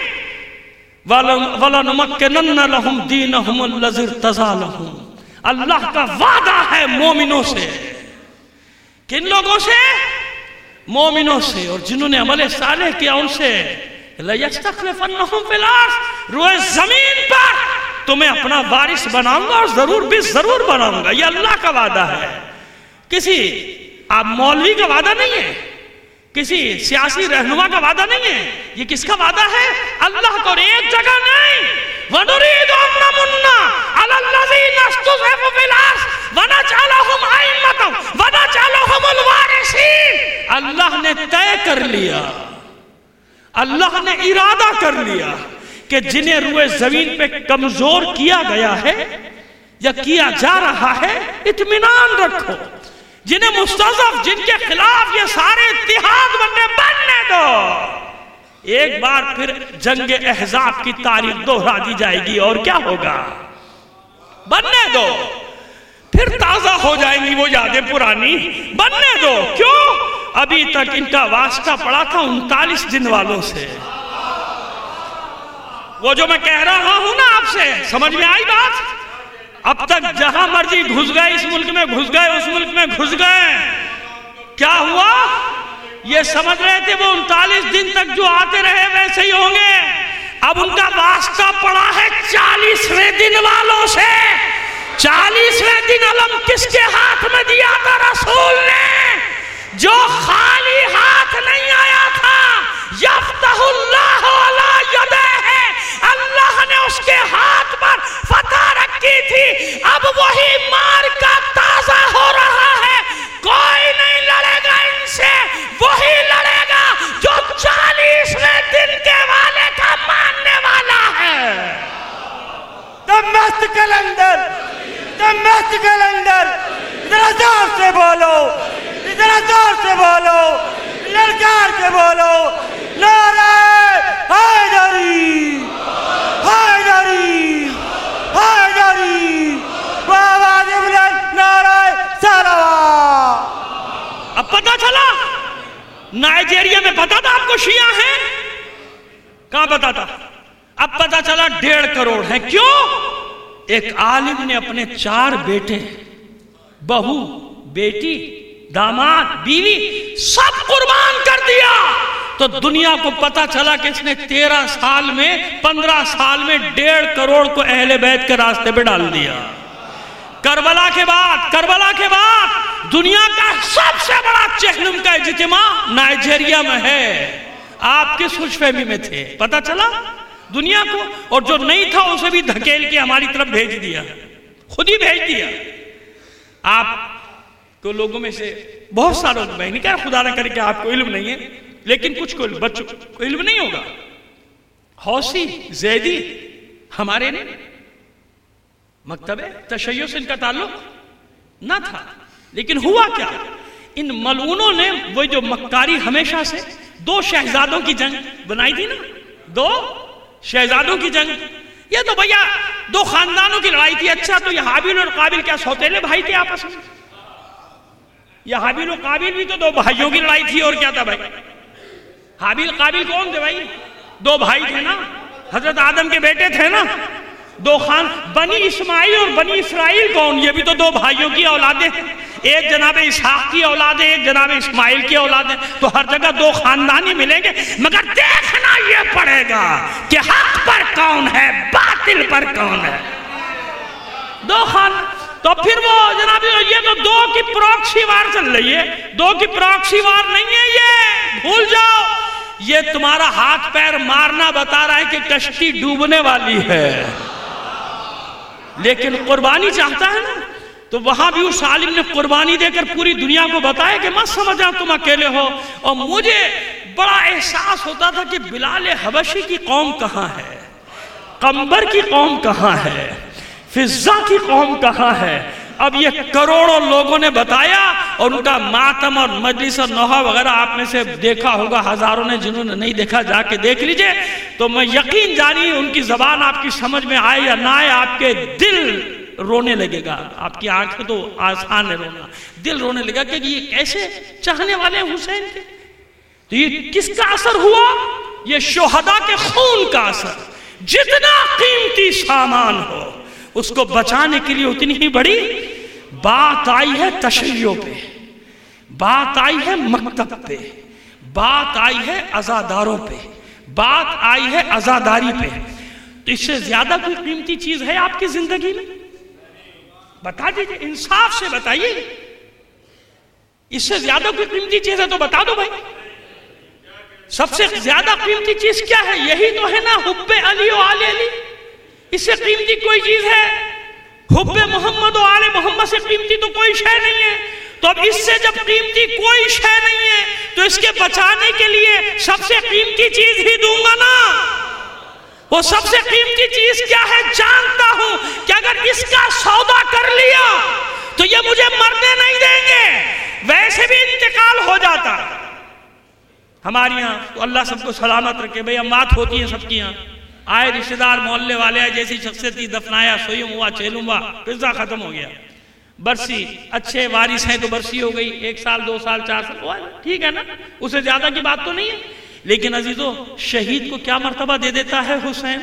وَلَنُمَكِّنَنَّ لَهُمْ دِينَهُمُ الَّذِي ارْتَضَىٰ لَهُمْ. اللہ کا وعدہ ہے مومنوں سے. کن لوگوں سے؟ مومنوں سے، اور جنہوں نے عمل صالح کیا ان سے. لَيَسْتَخْلِفَنَّهُمْ فِي الْأَرْضِ، روئے زمین پر تمہیں اپنا وارث بناؤں گا، اور ضرور بھی ضرور بناؤں گا. یہ اللہ کا وعدہ ہے. کسی آپ مولوی کا وعدہ نہیں ہے، کسی سیاسی رہنما کا وعدہ نہیں ہے. یہ کس کا وعدہ ہے؟ اللہ کو. ایک جگہ نہیں. وَنُرِيدُ أَن نَّمُنَّ عَلَى الَّذِينَ اسْتُضْعِفُوا فِي الْأَرْضِ وَنَجْعَلَهُمْ أَئِمَّةً وَنَجْعَلَهُمُ الْوَارِثِينَ. اللہ نے طے کر لیا، اللہ نے ارادہ کر لیا کہ جنہیں روئے زمین پہ کمزور کیا گیا ہے یا کیا جا رہا ہے، اطمینان رکھو. جنہیں مستضعف، جن کے خلاف یہ سارے اتحاد بننے بننے دو. ایک بار پھر جنگ احزاب کی تاریخ دوہرا دی جائے گی، اور کیا ہوگا؟ بننے دو. پھر تازہ ہو جائیں گی وہ یادیں پرانی. بننے دو. کیوں؟ ابھی تک ان کا واسطہ پڑا تھا انتالیس دن والوں سے. وہ جو میں کہہ رہا ہوں نا آپ سے، سمجھ میں آئی بات؟ اب تک جہاں مرضی گھس گئے، اس ملک میں گھس گئے، اس ملک میں گھس گئے. کیا ہوا؟ یہ سمجھ رہے تھے وہ انتالیس دن تک جو آتے رہے ویسے ہی ہوں گے. اب ان کا واسطہ پڑا ہے چالیسویں دن والوں سے. چالیسویں دن علم کس کے ہاتھ میں دیا تھا؟ رسول نے. جو خالی ہاتھ نہیں آیا تھا. یفتح اللہ علی یدیہ، اللہ نے اس کے ہاتھ پر فتح رکھی تھی. اب وہی مارکا تازہ ہو رہا ہے. کوئی نہیں لڑے گا ان سے، وہی لڑے گا جو چالیسویں دن کے والے کا ماننے والا ہے. دمشق کلندر، دمشق کلندر، ذرا زور سے بولو، ذرا زور سے بولو، للکار کے بولو. نعرہ حیدری، حیدری، حیدری، بآواز بلند نعرہ سلوات. اب پتہ چلا نائجیریا میں پتا تھا آپ کو شیعہ ہیں؟ کہاں پتا تھا؟ اب پتا چلا ڈیڑھ کروڑ ہیں. کیوں؟ ایک عالم نے اپنے چار بیٹے، بہو، بیٹی، داماد، بیوی سب قربان کر دیا. تو دنیا کو پتا چلا کہ اس نے تیرہ سال میں پندرہ سال میں ڈیڑھ کروڑ کو اہل بیت کے راستے پہ ڈال دیا. کربلا کے بعد کربلا کے بعد دنیا کا سب سے بڑا چہلم کا اجتماع نائجیریا میں ہے. آپ کس خوش فہمی میں تھے؟ پتا چلا دنیا کو، اور جو نہیں تھا اسے بھی دھکیل کے ہماری طرف بھیج دیا، خود ہی بھیج دیا. آپ کو لوگوں میں سے بہت سارے، میں نہیں کہہ رہا خدا نہ کرے کہ آپ کو علم نہیں ہے، لیکن کچھ کو بچوں کو علم نہیں ہوگا. حوثی، زیدی ہمارے نے مکتب تشیع سے ان کا تعلق نہ تھا، لیکن ہوا کیا؟ ان ملعونوں نے وہ جو مکاری ہمیشہ سے دو شہزادوں کی جنگ بنائی تھی نا، دو شہزادوں کی جنگ. یہ تو بھیا دو خاندانوں کی لڑائی تھی. اچھا تو یہ حابیل اور قابیل کیا سوتیلے بھائی تھے آپس میں؟ یہ حابیل اور قابیل بھی تو دو بھائیوں کی لڑائی تھی. اور کیا تھا بھائی؟ حابیل قابیل کون تھے بھائی؟ دو بھائی تھے نا، حضرت آدم کے بیٹے تھے نا. دو خان بنی اسماعیل اور بنی اسرائیل کون؟ یہ بھی تو دو بھائیوں کی اولادیں ہیں. ایک جناب اسحاق کی اولاد ہے، ایک جناب اسماعیل کی اولاد ہے. تو ہر جگہ دو خاندانی ملیں گے، مگر دیکھنا یہ پڑے گا کہ حق پر کون ہے، باطل پر کون ہے. دو خان تو پھر وہ جناب یہ تو دو کی پروکسی وار چل رہی ہے. دو کی پروکسی وار نہیں ہے، یہ بھول جاؤ. یہ تمہارا ہاتھ پیر مارنا بتا رہا ہے کہ کشتی ڈوبنے والی ہے، لیکن قربانی چاہتا ہے نا. تو وہاں بھی اس عالم نے قربانی دے کر پوری دنیا کو بتایا کہ مت سمجھا تم اکیلے ہو. اور مجھے بڑا احساس ہوتا تھا کہ بلال حبشی کی قوم کہاں ہے، قمبر کی قوم کہاں ہے، فضہ کی قوم کہاں ہے. اب یہ کروڑوں لوگوں نے بتایا، اور ان کا ماتم اور مجلس اور نوحہ وغیرہ آپ میں سے دیکھا ہوگا، ہزاروں نے، جنہوں نے نہیں دیکھا جا کے دیکھ لیجئے. تو میں یقین جانی ان کی زبان آپ کی سمجھ میں آئے یا نہ آئے، آپ کے دل رونے لگے گا. آپ کی آنکھیں تو آسان ہے رونا، دل رونے لگا کہ یہ کیسے چاہنے والے حسین کے. تو یہ کس کا اثر ہوا؟ یہ شہداء کے خون کا اثر. جتنا قیمتی سامان ہو اس کو بچانے کے لیے اتنی ہی بڑی بات آئی ہے تشیع پہ، بات آئی ہے مکتب پہ، بات آئی ہے عزاداروں پہ، بات آئی ہے عزاداری پہ. تو اس سے زیادہ کوئی قیمتی چیز ہے آپ کی زندگی میں؟ بتا دیجئے، انصاف سے بتائیے. اس سے زیادہ کوئی قیمتی چیز ہے تو بتا دو بھائی. سب سے زیادہ قیمتی چیز کیا ہے؟ یہی تو ہے نا، حب علی و آل علی. اس سے قیمتی کوئی چیز ہے؟ حب محمد و آل محمد سے قیمتی تو کوئی شے نہیں ہے. تو اب اس سے جب قیمتی کوئی شے نہیں ہے تو اس کے بچانے کے لیے سب سے قیمتی چیز ہی دوں گا نا. وہ سب سے قیمتی چیز کیا ہے؟ جانتا ہوں کہ اگر اس کا سودا کر لیا تو یہ مجھے مرنے نہیں دیں گے، ویسے بھی انتقال ہو جاتا. ہمارے یہاں تو اللہ سب کو سلامت رکھے بھئی، اموات ہوتی ہیں سب کی یہاں. آئے رشتہ دار محلے والے آئے، جیسی شخصیت تھی دفنایا، سوئم ہوا، چیلم ہوا، قصہ ختم ہو گیا. برسی اچھے وارث ہیں تو برسی ہو گئی، ایک سال دو سال چار سال ہوا، ٹھیک ہے نا، اس سے زیادہ کی بات تو نہیں ہے. لیکن عزیزو، شہید کو کیا مرتبہ دے دیتا ہے حسین؟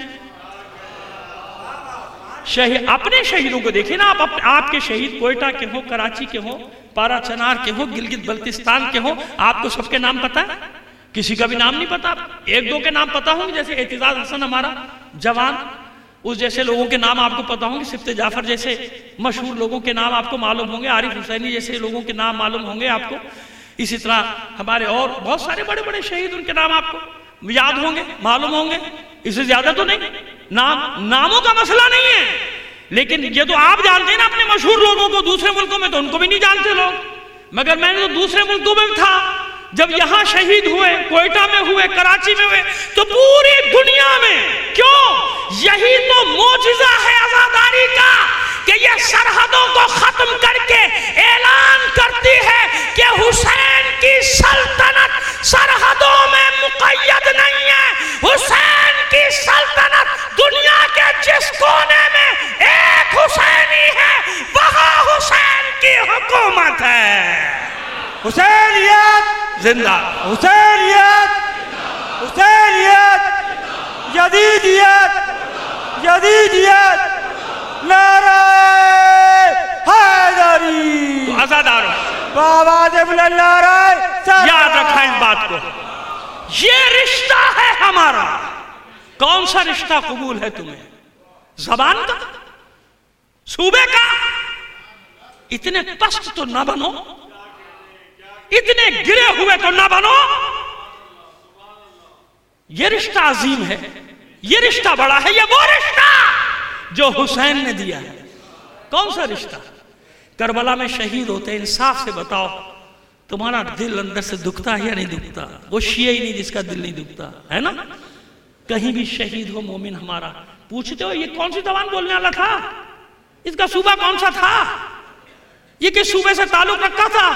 شہید اپنے شہیدوں کو دیکھیں نا. آپ آپ کے شہید کوئٹہ کے ہوں، کراچی کے ہوں، پارا چنار کے ہوں، گلگت بلتستان کے ہوں، آپ کو سب کے نام پتہ ہے؟ کسی کا بھی نام نہیں پتا. ایک دو کے نام پتا ہوں گے، جیسے اعتزاز حسن ہمارا جوان، اس جیسے لوگوں کے نام آپ کو پتا ہوں گے. سبت جعفر جیسے مشہور لوگوں کے نام آپ کو معلوم ہوں گے. عارف حسینی جیسے لوگوں کے نام معلوم ہوں گے آپ کو. اسی طرح ہمارے اور بہت سارے بڑے بڑے شہید، ان کے نام آپ کو یاد ہوں گے، معلوم ہوں گے. اس سے زیادہ تو نہیں. نام ناموں کا مسئلہ نہیں ہے، لیکن یہ تو آپ جانتے ہیں نا اپنے مشہور لوگوں کو. دوسرے ملکوں میں تو ان کو بھی نہیں جانتے لوگ. مگر میں نے تو دوسرے ملکوں میں تھا، جب یہاں شہید ہوئے، کوئٹہ میں ہوئے، کراچی میں ہوئے، تو پوری دنیا میں کیوں؟ یہی تو معجزہ ہے عزاداری کا کہ یہ سرحدوں کو ختم کر کے اعلان کرتی ہے کہ حسین کی سلطنت سرحدوں میں مقید نہیں ہے. حسین کی سلطنت دنیا کے جس کونے میں ایک حسینی ہے، وہاں حسین کی حکومت ہے. حسینیت زندہ حسینیت حسینیت جدیدیت جدیدیت نعرہ حیدری تو عزاداروں بابا بلند نعرہ یاد رکھا اس بات کو، یہ رشتہ ہے ہمارا۔ کون سا رشتہ قبول ہے تمہیں؟ زبان کا، صوبے کا؟ اتنے پست تو نہ بنو، اتنے گرے ہوئے تو نہ بنو۔ یہ رشتہ عظیم ہے، یہ رشتہ بڑا ہے، یہ وہ رشتہ جو حسین نے دیا ہے۔ کون سا رشتہ؟ کربلا میں شہید ہوتے ہیں، انصاف سے بتاؤ تمہارا دل اندر سے دکھتا ہے یا نہیں دکھتا؟ وہ شیعہ ہی نہیں جس کا دل نہیں دکھتا ہے نا؟ کہیں بھی شہید ہو مومن ہمارا، پوچھتے ہو یہ کون سی زبان بولنے والا تھا، اس کا صوبہ کون سا تھا، یہ کس صوبے سے تعلق رکھتا تھا؟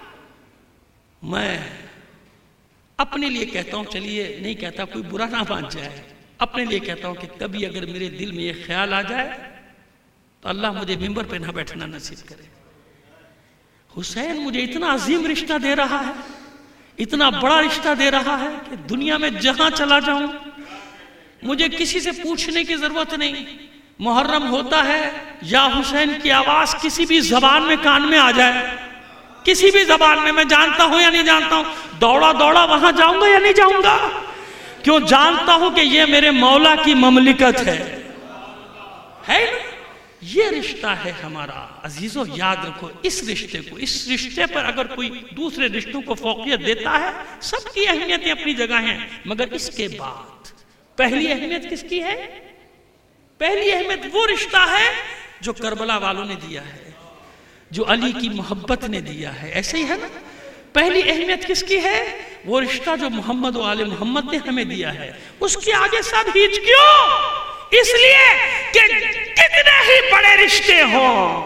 میں اپنے لیے کہتا ہوں، چلیے نہیں کہتا کوئی برا نہ مان جائے، اپنے لیے کہتا ہوں کہ کبھی اگر میرے دل میں یہ خیال آ جائے تو اللہ مجھے ممبر پہ نہ بیٹھنا نصیب کرے۔ حسین مجھے اتنا عظیم رشتہ دے رہا ہے، اتنا بڑا رشتہ دے رہا ہے کہ دنیا میں جہاں چلا جاؤں مجھے کسی سے پوچھنے کی ضرورت نہیں۔ محرم ہوتا ہے یا حسین کی آواز کسی بھی زبان میں کان میں آ جائے، کسی بھی زبان میں، میں جانتا ہوں یا نہیں جانتا ہوں، دوڑا دوڑا وہاں جاؤں گا یا نہیں جاؤں گا؟ کیوں؟ جانتا ہوں کہ یہ میرے مولا کی مملکت ہے، ہے نا؟ یہ رشتہ ہے ہمارا۔ عزیزو یاد رکھو اس رشتے کو، اس رشتے پر اگر کوئی دوسرے رشتوں کو فوقیت دیتا ہے، سب کی اہمیتیں اپنی جگہ ہیں، مگر اس کے بعد پہلی اہمیت کس کی ہے؟ پہلی اہمیت وہ رشتہ ہے جو کربلا والوں نے دیا ہے، جو علی کی محبت نے دیا ہے، ایسے ہی ہے نا؟ پہلی اہمیت کس کی ہے؟ وہ رشتہ جو محمد و آل محمد نے ہمیں دیا ہے۔ اس کے آگے سب ہیچ کیوں؟ اس لیے کہ کتنے ہی بڑے رشتے ہوں،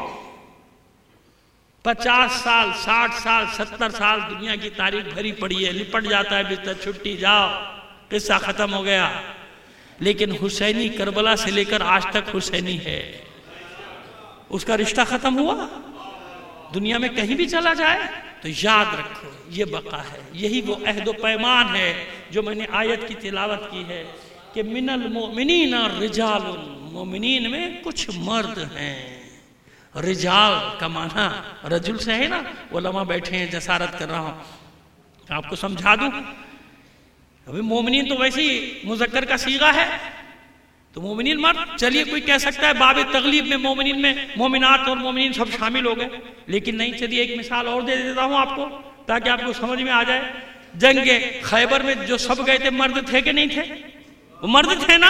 پچاس سال، ساٹھ سال، ستر سال دنیا کی تاریخ بھری پڑی ہے، لپٹ جاتا ہے بستر، چھٹی جاؤ، قصہ ختم ہو گیا، لیکن حسینی کربلا سے لے کر آج تک حسینی ہے۔ اس کا رشتہ ختم ہوا؟ دنیا میں کہیں بھی چلا جائے تو یاد رکھو یہ بقا ہے۔ یہی وہ عہد و پیمان ہے جو میں نے آیت کی تلاوت کی ہے کہ من المؤمنین رجال، مومنین میں کچھ مرد ہیں۔ رجال کا معنی رجل سے ہے نا، علماء بیٹھے ہیں، جسارت کر رہا ہوں آپ کو سمجھا دوں۔ ابھی مومنین تو ویسے ہی مذکر کا صیغہ ہے، تو مومنین مرد، چلیے کوئی کہہ سکتا ہے باب تغلیب میں مومنین میں مومنات اور مومنین سب شامل ہو گئے، لیکن نہیں۔ چلیے ایک مثال اور دے دیتا ہوں آپ کو تاکہ آپ کو سمجھ میں آ جائے۔ جنگ خیبر میں جو سب گئے تھے مرد تھے کہ نہیں تھے؟ وہ مرد تھے نا،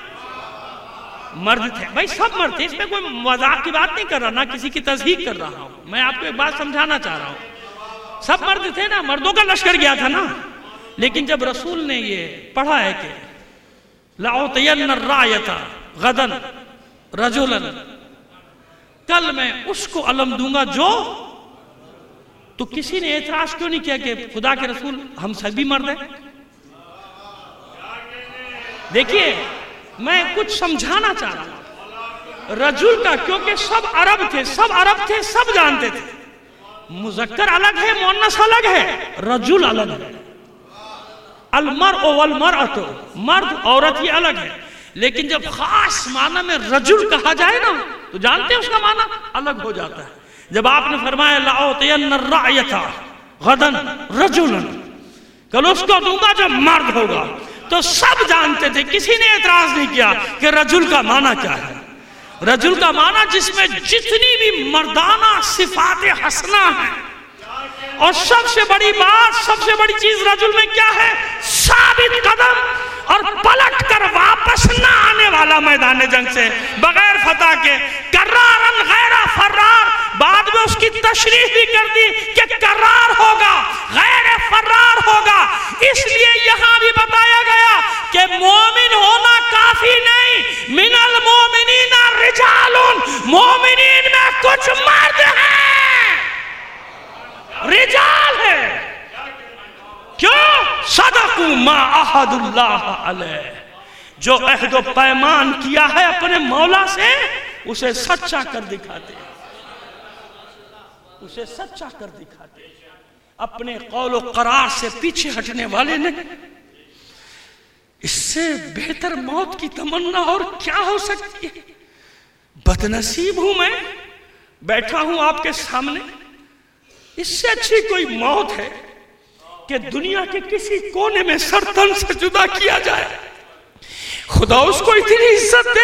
مرد تھے بھائی، سب مرد تھے، اس میں کوئی مذاق کی بات نہیں کر رہا، نہ کسی کی تصحیح کر رہا ہوں، میں آپ کو ایک بات سمجھانا چاہ رہا ہوں، سب مرد تھے نا، مردوں کا لشکر گیا تھا نا۔ لیکن جب رسول نے یہ پڑھا ہے کہ لَأُعْطِيَنَّ الرَّايَةَ غَدًا رَجُلًا، کل میں اس کو علم دوں گا جو، تو کسی نے اعتراض کیوں نہیں کیا کہ خدا کے رسول ہم سبھی مرد ہیں؟ دیکھیے میں کچھ سمجھانا چاہ رہا ہوں رجل کا، کیونکہ سب عرب تھے، سب عرب تھے، سب جانتے تھے۔ مذکر الگ ہے، مؤنث الگ ہے، رجل الگ ہے۔ المرء والمرأة، مرد عورت یہ الگ ہے، لیکن جب خاص معنی میں رجل کہا جائے نا تو جانتے ہیں اس کا معنی الگ ہو جاتا ہے۔ جب آپ نے فرمایا لَأُعْطِيَنَّ الرَّعْيَةَ غَدًا رَجُلًا، کل اس کو دوں گا جو مرد ہوگا، تو سب جانتے تھے، کسی نے اعتراض نہیں کیا کہ رجل کا معنی کیا ہے۔ رجل کا معنی جس میں جتنی بھی مردانہ صفات حسنہ ہیں، اور سب سے بڑی بات، سب سے بڑی چیز رجل میں کیا ہے؟ ثابت قدم اور پلٹ کر واپس نہ آنے والا میدان جنگ سے بغیر فتح کے، کرارن غیر فرار، بعد میں اس کی تشریح بھی کر دی کہ کرار ہوگا، غیر فرار ہوگا۔ اس لیے یہاں بھی بتایا گیا کہ مومن ہونا کافی نہیں، من المومنین رجال، مومنین میں کچھ مرد ہیں، رجال ہے۔ کیوں؟ صدقوا ما عہد اللہ علیہ، جو عہد و پیمان کیا ہے اپنے مولا سے اسے سچا کر دکھاتے، اسے سچا کر دکھاتے۔ اپنے قول و قرار سے پیچھے ہٹنے والے نہیں۔ اس سے بہتر موت کی تمنا اور کیا ہو سکتی ہے؟ بد نصیب ہوں میں، بیٹھا ہوں آپ کے سامنے۔ اس سے اچھی کوئی موت ہے کہ دنیا کے کسی کونے میں سر تن سے جدا کیا جائے، خدا اس کو اتنی عزت دے،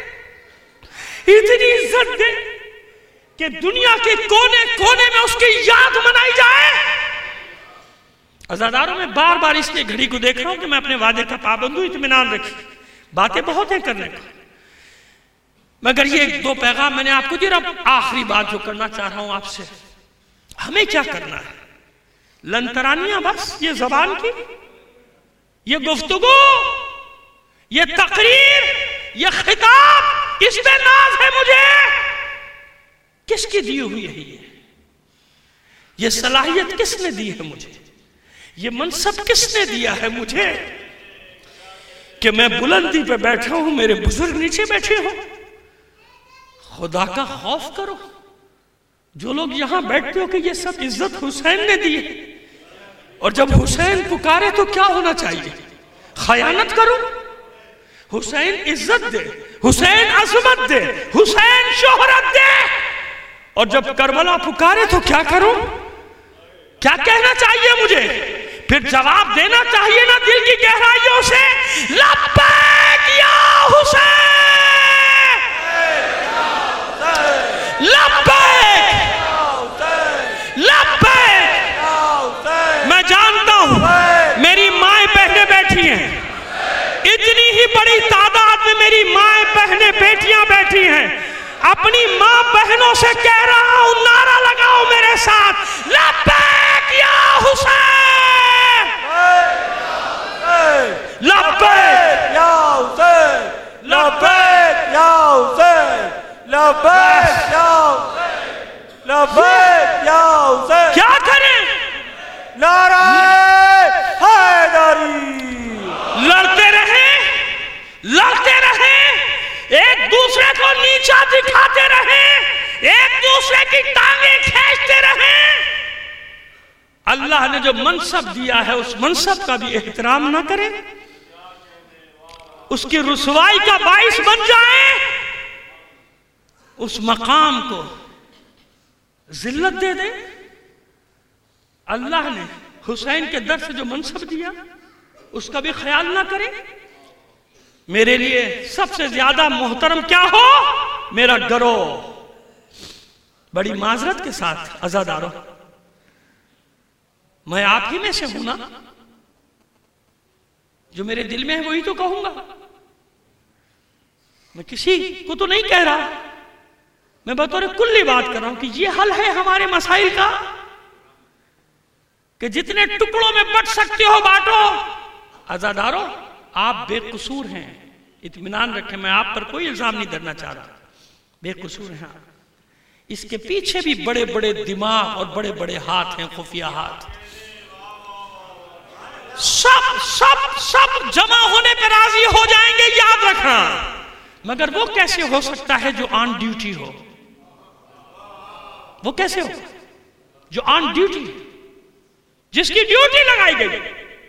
اتنی عزت دے کہ دنیا کے کونے کونے میں اس کی یاد منائی جائے۔ عزاداروں میں بار بار اس لیے گھڑی کو دیکھ رہا ہوں کہ میں اپنے وعدے کا پابند ہوں، اطمینان رکھیں، باتیں بہت ہیں کرنے کو، مگر یہ دو پیغام میں نے آپ کو دیا۔ اب آخری بات جو کرنا چاہ رہا ہوں آپ سے، ہمیں کیا کرنا ہے؟ لنترانیاں بس یہ زبان کی، یہ گفتگو، یہ تقریر، یہ خطاب، اس پہ ناز ہے مجھے؟ کس کی دی ہوئی ہے یہ یہ صلاحیت کس نے دی ہے مجھے؟ یہ منصب کس نے دیا ہے مجھے کہ میں بلندی پہ بیٹھا ہوں، میرے بزرگ نیچے بیٹھے ہوں؟ خدا کا خوف کرو۔ جو لوگ یہاں بیٹھتے ہو کہ یہ سب عزت حسین نے دی ہے، اور جب حسین پکارے تو کیا ہونا چاہیے؟ خیانت کرو؟ حسین عزت دے، حسین عظمت دے، حسین شہرت دے، اور جب کربلا پکارے تو کیا کرو؟ کیا کہنا چاہیے مجھے؟ پھر جواب دینا چاہیے نا دل کی گہرائیوں سے، لبیک یا حسین، لبیک لبیک۔ میں جانتا ہوں میری مائیں بہنیں بیٹھی ہیں، اتنی ہی بڑی تعداد میں میری مائیں بہنیں بیٹیاں بیٹھی ہیں، اپنی ماں بہنوں سے کہہ رہا ہوں، نعرہ لگاؤ میرے ساتھ، لبیک یا حسین، لبیک یا حسین، لبیک یا حسین، لبیک یا حسین، لبیک یا حسین۔ کیا کریں؟ نعرہ حیدری، لڑتے رہیں، لڑتے رہیں، ایک دوسرے کو نیچا دکھاتے رہیں، ایک دوسرے کی ٹانگیں کھینچتے رہیں۔ اللہ نے جو منصب دیا ہے اس منصب کا بھی احترام نہ کریں، اس کی رسوائی کا باعث بن جائیں، اس مقام کو ذلت دے دیں۔ اللہ نے حسین کے در سے جو منصب دیا اس کا بھی خیال نہ کریں۔ میرے لیے سب سے زیادہ محترم کیا ہو؟ میرا گروہ۔ بڑی معذرت کے ساتھ عزاداروں، میں آپ ہی میں سے ہوں نا، جو میرے دل میں ہے وہی تو کہوں گا، میں کسی کو تو نہیں کہہ رہا، میں بطور کلی بات کر رہا ہوں کہ یہ حل ہے ہمارے مسائل کا کہ جتنے ٹکڑوں میں بٹ سکتے ہو بانٹو۔ عزاداروں، آپ بے قصور ہیں، اطمینان رکھیں، میں آپ پر کوئی الزام نہیں دھرنا چاہ رہا، بے قصور ہیں آپ۔ اس کے پیچھے بھی بڑے بڑے دماغ اور بڑے بڑے ہاتھ ہیں، خفیہ ہاتھ، سب سب سب جمع ہونے پہ راضی ہو جائیں گے، یاد رکھنا۔ مگر وہ کیسے ہو سکتا ہے جو آن ڈیوٹی ہو؟ وہ کیسے ہو جو آن ڈیوٹی، جس کی ڈیوٹی لگائی گئی،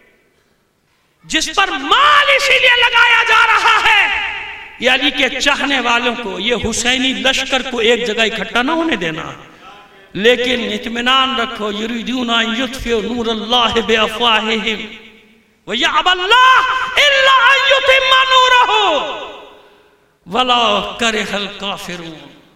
جس پر مال اسی لیے لگایا جا رہا ہے یہ علی کے چاہنے والوں کو، یہ حسینی لشکر کو ایک جگہ اکٹھا نہ ہونے دینا۔ لیکن اطمینان رکھو، یریدون ان یطفئوا نور اللہ بافواہہم ویأبی اللہ الا ان یتم نورہ ولا کرہ الکافرون۔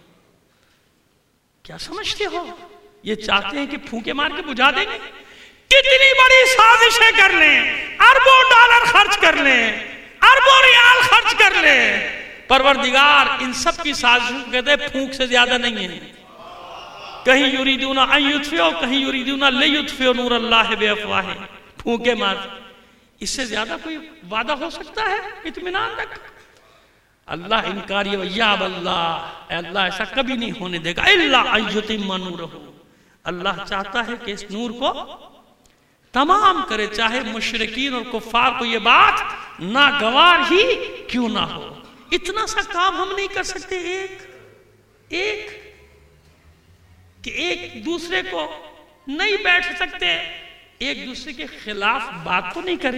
کیا سمجھتے ہو؟ یہ چاہتے ہیں کہ پھونکے مار کے بجھا دیں گے؟ کتنی بڑی سازشیں کر لیں، اربوں ڈالر خرچ کر لیں، اربوں ریال خرچ کر لیں، پروردگار ان سب کی سازشوں کہتے ہیں پھونک سے زیادہ نہیں ہے۔ کہیں یریدون ان یطفئوا، کہیں یریدون لیطفئوا نور اللہ بافواہہم، پھونکے مار۔ اس سے زیادہ کوئی وعدہ ہو سکتا ہے؟ اطمینان رکھ۔ اللہ انکاری ویاب اللہ، اے اللہ ایسا کبھی نہیں ہونے دے گا، الا ان یتم نورہ۔ اللہ چاہتا ہے کہ اس نور کو تمام کرے، چاہے مشرکین اور کفار کو یہ بات ناگوار ہی کیوں نہ ہو۔ اتنا سا کام ہم نہیں کر سکتے ایک ایک کہ ایک دوسرے کو نہیں بیٹھ سکتے، ایک دوسرے کے خلاف بات تو نہیں کرے.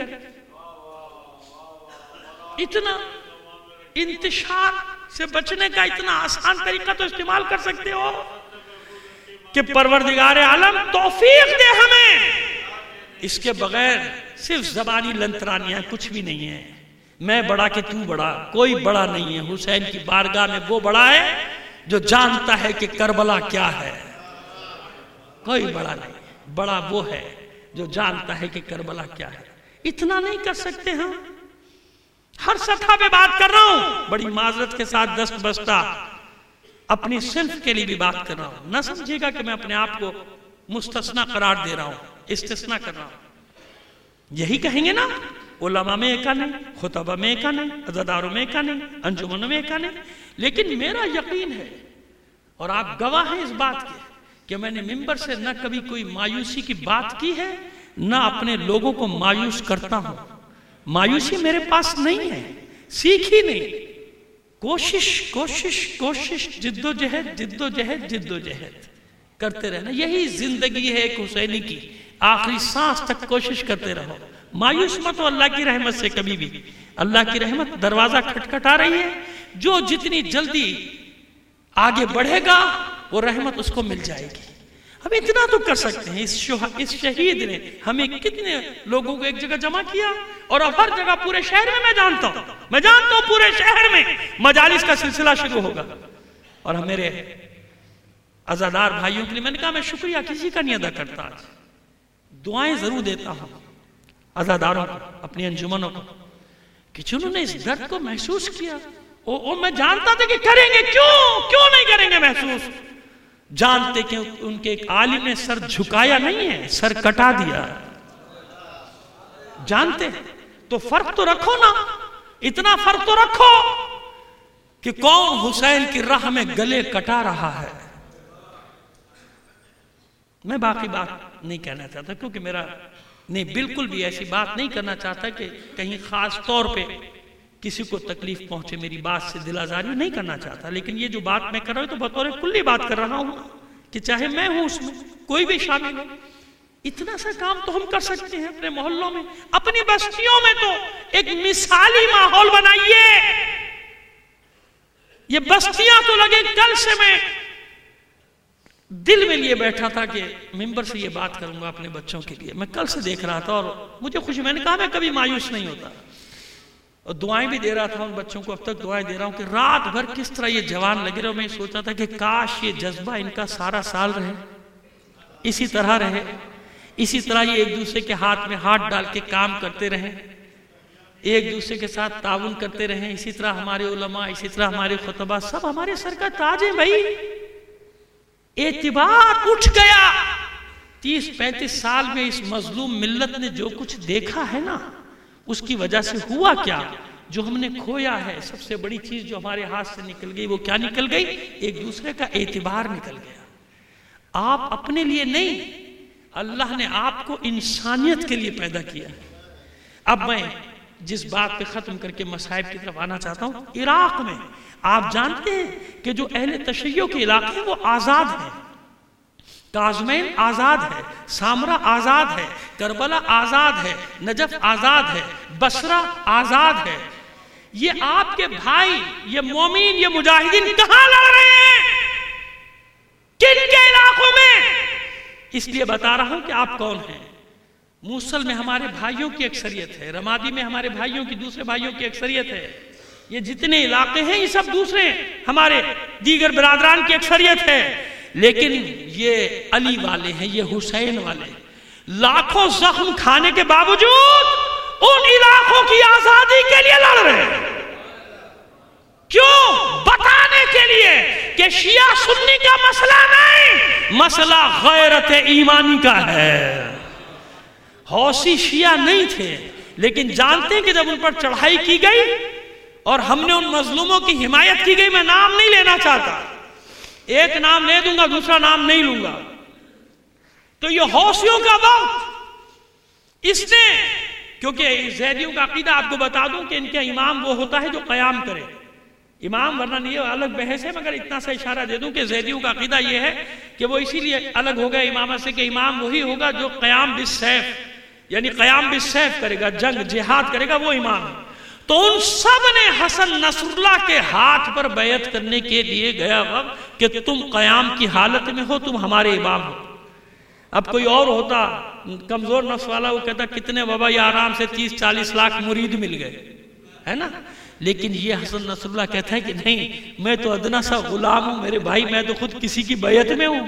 اتنا انتشار سے بچنے کا اتنا آسان طریقہ تو استعمال کر سکتے ہو کہ پروردگار عالم توفیق دے ہمیں. اس کے بغیر صرف زبانی لنترانیاں، کچھ بھی نہیں ہے. میں بڑا کہ تو بڑا، کوئی بڑا نہیں ہے. حسین کی بارگاہ میں وہ بڑا ہے جو جانتا ہے کہ کربلا کیا ہے. کوئی بڑا نہیں، بڑا وہ ہے جو جانتا ہے کہ کربلا کیا ہے. اتنا نہیں کر سکتے ہم. ہر سطح پہ بات کر رہا ہوں، بڑی معذرت کے ساتھ دست بستہ اپنی صنف کے لیے بھی بات کر رہا ہوں. نہ سمجھے گا کہ میں اپنے آپ کو مستثنی قرار دے رہا ہوں، استثناء کر رہا ہوں. یہی کہیں گے نا، علماء میں ایکا نہیں، خطبہ میں ایکا نہیں، عزاداروں میں ایکا نہیں، انجمنوں میں ایکا نہیں. لیکن میرا یقین ہے اور آپ گواہ ہیں اس بات کے کہ میں نے منبر سے نہ کبھی کوئی مایوسی کی بات کی ہے، نہ اپنے لوگوں کو مایوس کرتا ہوں. مایوسی میرے پاس نہیں ہے، سیکھی نہیں. کوشش کوشش کوشش، جد و جہد جد و جہد جد و جہد کرتے رہنا. یہی زندگی ہے ایک حسینی کی. آخری سانس تک کوشش کرتے رہو. مایوس مت ہو اللہ کی رحمت سے کبھی بھی. اللہ کی رحمت دروازہ کھٹکھٹا رہی ہے. جو جتنی جلدی آگے بڑھے گا وہ رحمت اس کو مل جائے گی. ہم اتنا تو کر سکتے ہیں. اس شہید نے ہمیں کتنے لوگوں کو ایک جگہ جمع کیا، اور اب ہر جگہ پورے شہر میں میں جانتا ہوں میں جانتا ہوں پورے شہر میں مجالس کا سلسلہ شروع ہوگا. اور ہم میرے عزادار بھائیوں کے لیے میں نے کہا میں شکریہ کسی کا نہیں ادا کرتا. آج دعائیں ضرور دیتا ہوں عزاداروں کو، اپنی انجمنوں کو، کہ جنہوں نے اس درد کو محسوس کیا. اور میں جانتا تھا کہ کریں گے. کیوں کیوں نہیں کریں گے محسوس؟ جانتے کہ ان کے ایک عالم نے سر جھکایا نہیں ہے، سر کٹا دیا. جانتے تو فرق تو رکھو نا. اتنا فرق تو رکھو کہ قوم حسین کی راہ میں گلے کٹا رہا ہے. میں باقی بات نہیں کہنا چاہتا کیونکہ میرا نہیں بالکل بھی ایسی بات نہیں کرنا چاہتا کہ کہیں خاص طور پہ کسی کو تکلیف پہنچے. میری بات سے دل آزاری نہیں کرنا چاہتا. لیکن یہ جو بات میں کر رہا ہوں تو بطور کلی بات کر رہا ہوں کہ چاہے میں ہوں اس میں کوئی بھی شامل ہو. اتنا سا کام تو ہم کر سکتے ہیں اپنے محلوں میں، اپنی بستیوں میں. تو ایک مثالی ماحول بنائیے. یہ بستیاں تو لگے کل سے میں دل میں لیے بیٹھا تھا کہ منبر سے یہ بات کروں گا اپنے بچوں کے لیے. میں کل سے دیکھ رہا تھا اور مجھے خوشی. میں نے کہا میں کبھی مایوس نہیں ہوتا اور دعائیں بھی دے رہا تھا ان بچوں کو. اب تک دعائیں دے رہا ہوں کہ رات بھر کس طرح یہ جوان لگے رہے. میں سوچا تھا کہ کاش یہ جذبہ ان کا سارا سال رہے، اسی طرح رہے، اسی طرح یہ ایک دوسرے کے ہاتھ میں ہاتھ ڈال کے کام کرتے رہیں، ایک دوسرے کے ساتھ تعاون کرتے رہیں. اسی طرح ہمارے علماء، اسی طرح ہمارے خطبہ، سب ہمارے سر کا تاج ہے بھائی. اعتبار اٹھ گیا. تیس پینتیس سال میں اس مظلوم ملت نے جو کچھ دیکھا ہے نا، اس کی وجہ سے ہوا کیا؟ جو ہم نے کھویا ہے، سب سے بڑی چیز جو ہمارے ہاتھ سے نکل گئی وہ کیا نکل گئی؟ ایک دوسرے کا اعتبار نکل گیا. آپ اپنے لیے نہیں، اللہ نے آپ کو انسانیت کے لیے پیدا کیا. اب میں جس بات پہ ختم کر کے مصائب کی طرف آنا چاہتا ہوں، عراق میں آپ جانتے ہیں کہ جو اہل تشیع کے علاقے ہیں وہ آزاد ہیں. کاظمین آزاد ہے، سامرا آزاد ہے، کربلا آزاد ہے، نجف آزاد ہے، بصرہ آزاد ہے. یہ آپ کے بھائی، یہ مومین، یہ مجاہدین کہاں لڑ رہے ہیں؟ کن کے علاقوں میں؟ اس لیے بتا رہا ہوں کہ آپ کون ہیں. موصل میں ہمارے بھائیوں کی اکثریت ہے، رمادی میں ہمارے بھائیوں کی، دوسرے بھائیوں کی اکثریت ہے. یہ جتنے علاقے ہیں یہ سب دوسرے ہمارے دیگر برادران کی اکثریت ہے. لیکن یہ علی والے ہیں، یہ حسین والے. لاکھوں زخم کھانے کے باوجود ان علاقوں کی آزادی کے لیے لڑ رہے ہیں. کیوں؟ بتانے کے لیے کہ شیعہ سنی کا مسئلہ نہیں، مسئلہ غیرت ایمانی کا ہے. حوثی شیعہ نہیں تھے، لیکن جانتے کہ جب ان پر چڑھائی کی گئی اور ہم نے ان مظلوموں کی حمایت کی گئی، میں نام نہیں لینا چاہتا، ایک نام لے دوں گا دوسرا نام نہیں لوں گا. تو یہ حوثیوں کا وقت اس نے، کیونکہ زیدیوں کا عقیدہ آپ کو بتا دوں کہ ان کا امام وہ ہوتا ہے جو قیام کرے. امام ورنہ نہیں، الگ بحث ہے، مگر اتنا سا اشارہ دے دوں کہ زیدیوں کا عقیدہ یہ ہے کہ وہ اسی لیے الگ ہو گئے امامت سے کہ امام وہی ہوگا جو قیام بالسیف یعنی قیام بالسیف کرے گا، جنگ جہاد کرے گا، وہ امام ہے۔ تو ان سب نے حسن نصر اللہ کے ہاتھ پر بیعت کرنے کے لیے گیا وقت کہ تم قیام کی حالت میں ہو، تم ہمارے امام ہو۔ اب کوئی اور ہوتا کمزور نفس والا، وہ کہتا کتنے بابا یہ آرام سے تیس چالیس لاکھ مرید مل گئے، ہے نا؟ لیکن یہ حسن نصر اللہ کہتا ہے کہ نہیں، میں تو ادنا سا غلام ہوں میرے بھائی، میں تو خود کسی کی بیعت میں ہوں۔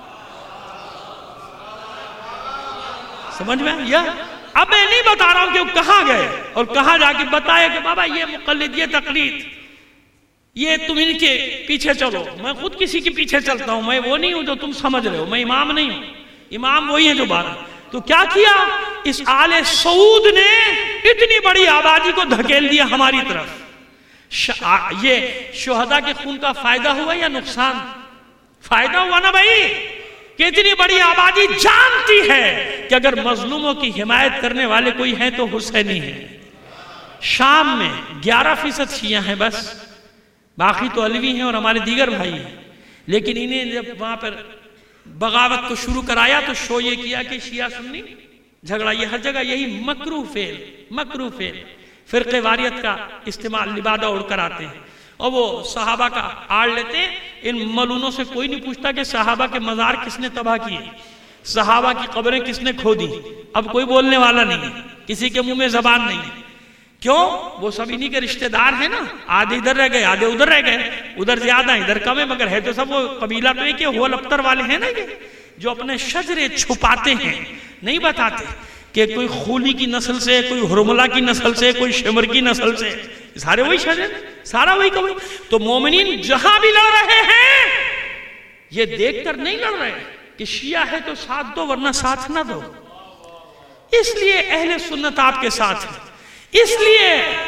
سمجھ میں یا اب میں نہیں بتا رہا ہوں کہ وہ کہاں گئے اور کہاں جا کے بتایا کہ بابا یہ مقلد، یہ تقلید، یہ تم ان کے پیچھے چلو، میں خود کسی کے پیچھے چلتا ہوں، میں وہ نہیں ہوں جو تم سمجھ رہے ہو، میں امام نہیں ہوں، امام وہی ہیں جو بارہ۔ تو کیا کیا اس آل سعود نے؟ اتنی بڑی آبادی کو دھکیل دیا ہماری طرف۔ یہ شہداء کے خون کا فائدہ ہوا یا نقصان؟ فائدہ ہوا نا بھائی، کہ اتنی بڑی آبادی جانتی ہے کہ اگر مظلوموں کی حمایت کرنے والے کوئی ہیں تو حسینی ہیں۔ شام میں گیارہ فیصد شیعہ ہیں بس، باقی تو علوی ہیں اور ہمارے دیگر بھائی ہیں، لیکن انہیں جب وہاں پر بغاوت کو شروع کرایا تو شو یہ کیا کہ شیعہ سنی جھگڑا، یہ ہر جگہ یہی مکروہ فعل مکروہ فعل فرقے واریت کا استعمال لبادہ اڑ کر آتے ہیں، اور وہ صحابہ کا آڑ لیتے ہیں۔ ان ملونوں سے کوئی نہیں پوچھتا کہ صحابہ کے مزار کس نے تباہ کیے، صحابہ کی قبریں کس نے کھو دی، اب کوئی بولنے والا نہیں ہے، کسی کے منہ میں زبان نہیں ہے۔ کیوں؟ وہ سب انہی کے رشتہ دار ہیں نا، آدھے ادھر رہ گئے آدھے ادھر رہ گئے، ادھر زیادہ ادھر کم ہے، مگر ہے تو سب وہ قبیلہ تو ایک ہو لپتر والے ہیں نا، یہ جو اپنے شجرے چھپاتے ہیں، نہیں بتاتے کہ کوئی خولی کی نسل سے، کوئی ہرملہ کی نسل سے، کوئی شمر کی نسل سے، سارے وہی شجر، سارا وہی کوئی۔ تو مومنین جہاں بھی لڑ رہے ہیں یہ دیکھ کر نہیں لڑ رہے کہ شیعہ ہے تو ساتھ دو ورنہ ساتھ نہ دو، اس لیے اہل سنت آپ کے ساتھ ہے، اس لیے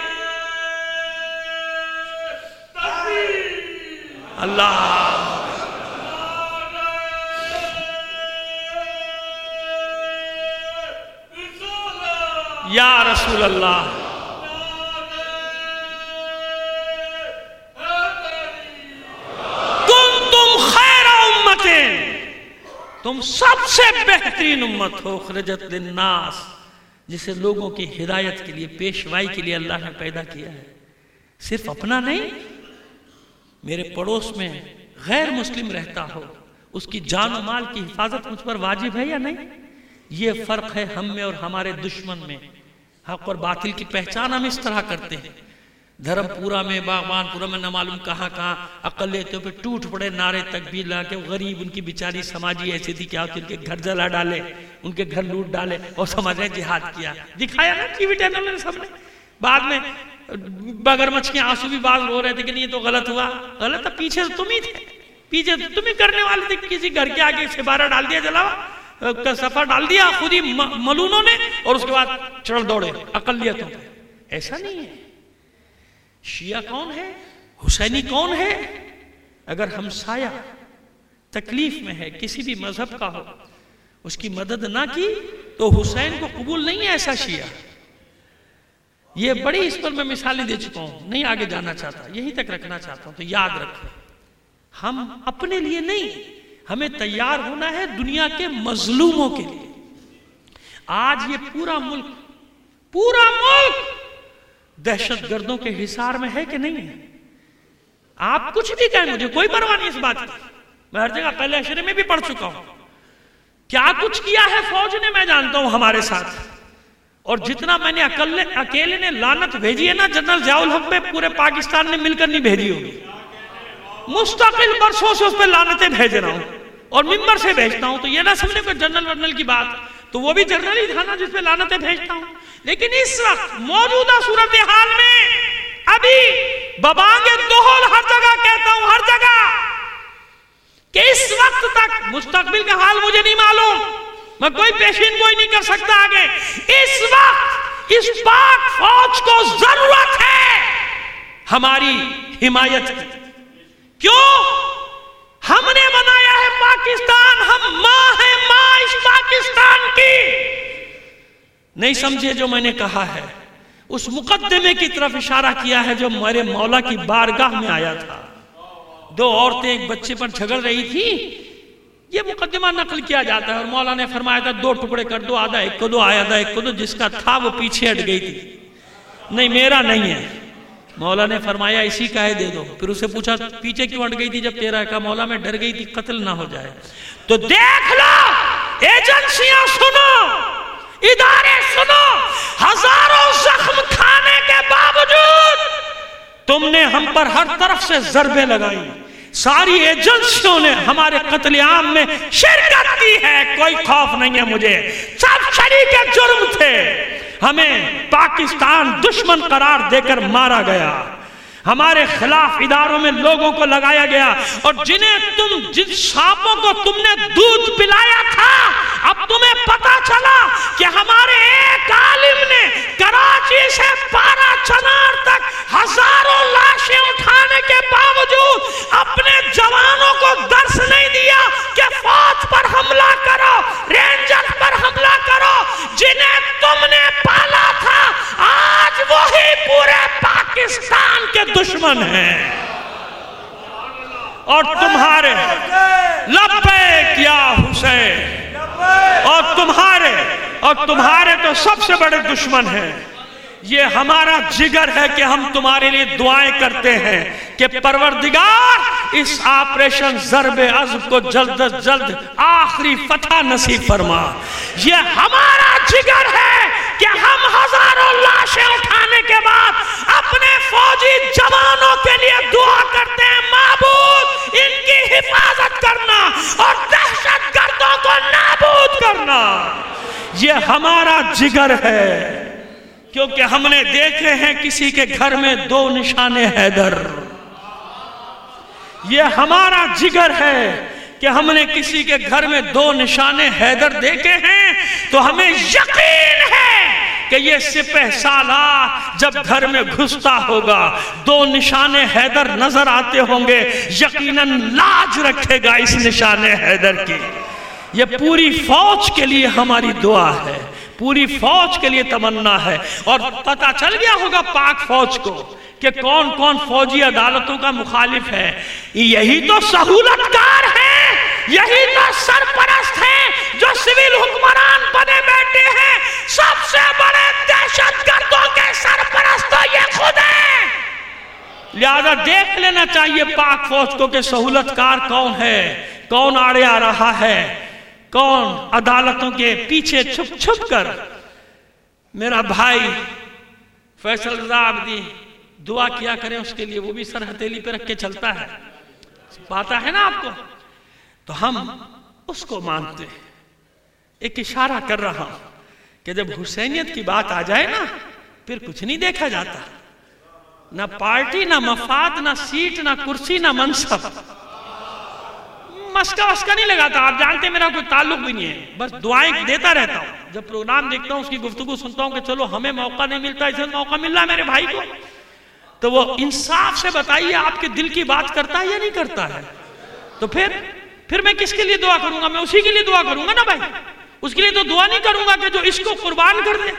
اللہ یا رسول اللہ کنتم خیر امت، تم سب سے بہترین امت ہو، خرجت للناس، جسے لوگوں کی ہدایت کے لیے، پیشوائی کے لیے اللہ نے پیدا کیا ہے۔ صرف اپنا نہیں، میرے پڑوس میں غیر مسلم رہتا ہو، اس کی جان و مال کی حفاظت مجھ پر واجب ہے یا نہیں؟ یہ فرق ہے ہم میں اور ہمارے دشمن میں۔ حق اور باطل کی پہچان ہم اس طرح کرتے ہیں، دھرم پورا میں، باغبان پورا میں، نہ معلوم کہاں کہاں اقلیتوں پہ ٹوٹ پڑے نعرے تکبیر لا کے، غریب ان کی بیچاری سماجی ایسی تھی کہ ان کے گھر جلا ڈالے، ان کے گھر لوٹ ڈالے اور سمجھ رہے جہاد کیا، دکھایا نا ٹی وی چینل نے سب نے۔ بعد میں بغیر مچھ کے آنسو بھی بعض رو رہے تھے کہ نہیں یہ تو غلط ہوا، غلط تھا، پیچھے تم ہی تھے، پیچھے تم ہی کرنے والے تھے، کسی گھر کے آگے سپارہ ڈال دیا، جلاوا کا صفحہ ڈال دیا خود ہی ملونوں نے، اور اس کے بعد چڑھ دوڑے اقلیتوں پہ۔ ایسا نہیں ہے۔ شیعہ کون ہے؟ حسینی کون ہے؟ اگر ہمسایہ تکلیف میں ہے، کسی بھی مذہب کا ہو، اس کی مدد نہ کی تو حسین کو قبول نہیں ہے ایسا شیعہ۔ یہ بڑی اس پر میں مثالیں دے چکا ہوں، نہیں آگے جانا چاہتا، یہیں تک رکھنا چاہتا ہوں۔ تو یاد رکھو، ہم اپنے لیے نہیں، ہمیں تیار ہونا ہے دنیا کے مظلوموں کے لیے۔ آج یہ پورا ملک پورا ملک دہشت گردوں کے حصار میں ہے کہ نہیں ہے؟ آپ کچھ بھی کہیں، مجھے کوئی پرواہ نہیں اس بات کی، میں ہر جگہ پہلے اشرے میں بھی پڑھ چکا ہوں، کیا کچھ کیا ہے فوج نے میں جانتا ہوں ہمارے ساتھ، اور جتنا میں نے اکیلے نے لعنت بھیجی ہے نا جنرل ضیاء الحق پہ، پورے پاکستان نے مل کر نہیں بھیجی ہوگی۔ مستقل برسوں سے اس پہ لعنتیں بھیج رہا ہوں اور ممبر سے بھیجتا ہوں، تو یہ نہ سمجھے کوئی جنرل ورنل کی بات، تو وہ بھی جنرل ہی تھا نا جس پہ لعنتیں بھیجتا ہوں۔ لیکن اس وقت موجودہ صورتحال میں ابھی ببانگ دہل ہر جگہ کہتا ہوں، ہر جگہ، کہ اس وقت تک، مستقبل کا حال مجھے نہیں معلوم، میں کوئی پیشین کوئی نہیں کر سکتا آگے، اس وقت اس پاک فوج کو ضرورت ہے ہماری حمایت کی۔ کیوں؟ ہم نے بنایا ہے پاکستان، ہم ماں ہیں، ماں اس پاکستان کی۔ نہیں سمجھے جو میں نے کہا ہے؟ اس مقدمے کی طرف اشارہ کیا ہے جو میرے مولا کی بارگاہ میں آیا تھا۔ دو عورتیں ایک بچے پر جھگڑ رہی تھی، یہ مقدمہ نقل کیا جاتا ہے، اور مولا نے فرمایا تھا دو ٹکڑے کر دو، آدھا ایک کو دو، آدھا ایک کو دو، جس کا تھا وہ پیچھے ہٹ گئی تھی، نہیں میرا نہیں ہے۔ مولا نے فرمایا اسی کا ہے دے دو۔ پھر اسے پوچھا پیچھے کیوں ہٹ گئی تھی جب تیرا ہے؟ کہا مولا میں ڈر گئی تھی قتل نہ ہو جائے۔ تو دیکھ لو ایجنسیاں سنو، ادارے سنو، ہزاروں زخم کھانے کے باوجود تم نے ہم پر ہر طرف سے ضربیں لگائی، ساری ایجنسیوں نے ہمارے قتل عام میں شرکت کی ہے، کوئی خوف نہیں ہے مجھے، سب شریک جرم تھے، ہمیں پاکستان دشمن قرار دے کر مارا گیا، ہمارے خلاف اداروں میں لوگوں کو لگایا گیا، اور جنہیں تم جن سانپوں کو تم نے دودھ پلایا تھا، اب تمہیں پتا چلا کہ ہمارے ایک عالم نے کراچی سے پارا چنار تک ہزاروں لاشیں اٹھانے کے باوجود اپنے جوانوں کو درس نہیں دیا کہ فوج پر حملہ کرو، رینجر پر حملہ کرو، جنہیں تم نے پالا تھا آج وہی پورے پاکستان کے دشمن ہیں، اور تمہارے لبیک یا حسین، اور تمہارے اور تمہارے تو سب سے بڑے دشمن ہیں۔ یہ ہمارا جگر ہے کہ ہم تمہارے لیے دعائیں کرتے ہیں کہ پروردگار اس آپریشن ضرب عضب کو جلد از جلد آخری فتح نصیب فرما۔ یہ ہمارا جگر ہے کہ ہم ہزاروں لاشیں اٹھانے کے بعد اپنے فوجی جوانوں کے لیے دعا کرتے ہیں، معبود ان کی حفاظت کرنا اور دہشت گردوں کو نابود کرنا۔ یہ ہمارا جگر ہے، کیونکہ ہم نے دیکھے ہیں کسی کے گھر میں دو نشان حیدر۔ یہ ہمارا جگر ہے کہ ہم نے کسی کے گھر میں دو نشان حیدر دیکھے ہیں، تو ہمیں یقین ہے کہ یہ سپہ سالار جب گھر میں گھستا ہوگا دو نشان حیدر نظر آتے ہوں گے، یقیناً لاج رکھے گا اس نشان حیدر کی۔ یہ پوری فوج کے لیے ہماری دعا ہے، پوری فوج کے لیے تمنا ہے، اور پتہ چل گیا ہوگا پاک فوج کو کہ کون کون فوجی عدالتوں کا مخالف ہے۔ یہی تو سہولت کار ہیں، یہی تو سرپرست ہیں جو سول حکمران بنے بیٹھے ہیں۔ سب سے بڑے دہشت گردوں کے سرپرست تو یہ خود ہیں۔ لہذا دیکھ لینا چاہیے پاک فوج کو کہ سہولت کار کون ہے، کون آڑے آ رہا ہے، کون عدالتوں کے پیچھے چھپ چھپ کر۔ میرا بھائی فیصل رضا عابدی دعا کیا کریں اس کے لیے، وہ بھی سر ہتھیلی پہ رکھ کے چلتا ہے، پاتا ہے نا آپ کو، تو ہم اس کو مانتے ہیں۔ ایک اشارہ کر رہا ہوں کہ جب حسینیت کی بات آ جائے نا پھر کچھ نہیں دیکھا جاتا، نہ پارٹی، نہ مفاد، نہ سیٹ، نہ کرسی، نہ منصب، مسکا وسکا نہیں لگاتا۔ آپ جانتے میرا کوئی تعلق بھی نہیں ہے، بس دعائیں دیتا رہتا ہوں۔ جب پروگرام دیکھتا ہوں اس کی گفتگو سنتا ہوں کہ چلو ہمیں موقع نہیں ملتا، اسے موقع مل رہا ہے میرے بھائی کو، تو وہ انصاف سے بتائیے آپ کے دل کی بات کرتا ہے یا نہیں کرتا ہے؟ تو پھر پھر میں کس کے لیے دعا کروں گا؟ میں اسی کے لیے دعا کروں گا نا بھائی، اس کے لیے تو دعا نہیں کروں گا کہ جو اس کو قربان کر دے۔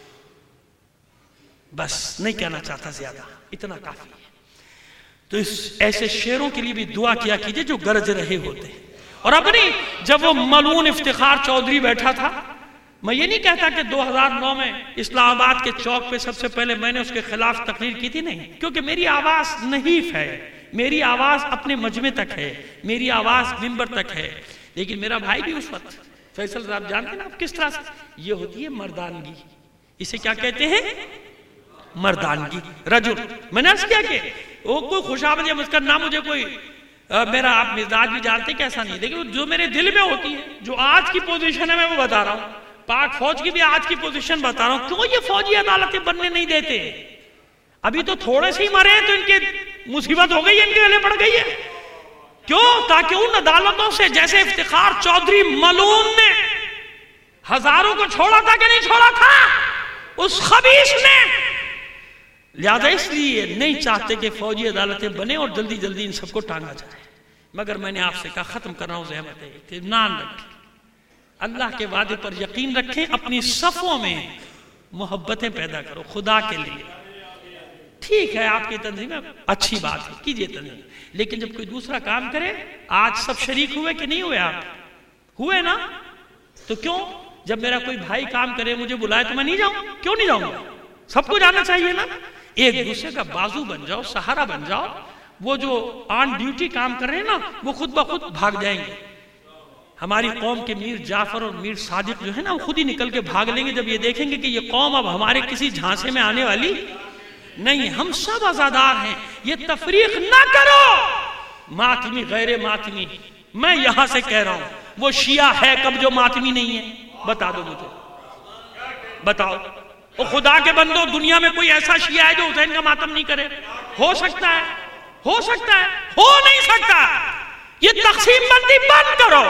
بس نہیں کہنا چاہتا زیادہ، اتنا کافی ہے۔ تو اس ایسے شیروں کے لیے بھی دعا کیا کیجئے جو گرج رہے ہوتے ہیں۔ اور اپنی جب وہ ملعون افتخار چودھری بیٹھا تھا، میں یہ نہیں کہتا کہ دو ہزار نو میں اسلام آباد کے چوک پہ سب سے پہلے میں نے اس کے خلاف تقریر کی تھی، نہیں، کیونکہ میری آواز نحیف ہے، میری آواز اپنے مجمع تک ہے، میری آواز منبر تک ہے، لیکن میرا بھائی بھی اس وقت فیصل صاحب جانتے ہیں نا آپ کس طرح سے، یہ ہوتی ہے مردانگی، اسے کیا کہتے ہیں؟ مردانگی، رجل۔ میں نے عرض کیا کہ وہ کوئی خوش آمدی مسکر نہ، مجھے کوئی میرا آپ مزاج بھی جانتے کیسا نہیں، لیکن جو میرے دل میں ہوتی ہے، جو آج کی پوزیشن ہے میں وہ بتا رہا ہوں، پاک فوج کی بھی آج کی پوزیشن بتا رہا ہوں۔ کیوں یہ فوجی عدالتیں بننے نہیں دیتے؟ ابھی تو تھوڑے سے ہی مرے ہیں تو ان کے مصیبت ہو گئی ہے، ان کے گلے پڑ گئی ہے۔ کیوں؟ تاکہ ان عدالتوں سے جیسے افتخار چودھری ملعون نے ہزاروں کو چھوڑا تھا کہ نہیں چھوڑا تھا اس خبیث نے، لہذا اس لیے نہیں چاہتے کہ فوجی عدالتیں بنے اور جلدی جلدی ان سب کو ٹانگا جائے۔ مگر میں نے آپ سے کہا ختم کر رہا ہوں، زحمت ہے، اطمینان رکھیں، اللہ کے وعدے پر یقین رکھیں، اپنی صفوں میں محبتیں پیدا کرو خدا کے لیے۔ ٹھیک ہے آپ کی تنظیم اچھی بات ہے، کیجئے تنظیم، لیکن جب کوئی دوسرا کام کرے، آج سب شریک ہوئے کہ نہیں ہوئے آپ؟ ہوئے نا؟ تو کیوں جب میرا کوئی بھائی کام کرے مجھے بلائے تو میں نہیں جاؤں؟ کیوں نہیں جاؤں گا؟ سب کو جانا چاہیے نا. ایک دوسرے کا بازو بن جاؤ، سہارا بن جاؤ. وہ جو آن ڈیوٹی کام کر رہے ہیں نا وہ خود بخود بھاگ جائیں گے. ہماری قوم کے میر جعفر اور میر صادق جو ہے نا وہ خود ہی نکل کے بھاگ لیں گے جب یہ دیکھیں گے کہ یہ قوم اب ہمارے کسی جھانسے میں آنے والی نہیں. ہم سب آزادار ہیں. یہ تفریق نہ کرو، ماتمی غیر ماتمی. میں یہاں سے کہہ رہا ہوں وہ شیعہ ہے کب جو ماتمی نہیں ہے؟ بتا دو مجھے، بتاؤ. وہ خدا کے بندو دنیا میں کوئی ایسا شیعہ ہے جو حسین کا ماتم نہیں کرے؟ ہو سکتا ہے؟ ہو سکتا ہے؟ ہو نہیں سکتا. یہ تقسیم بندی بند کرو.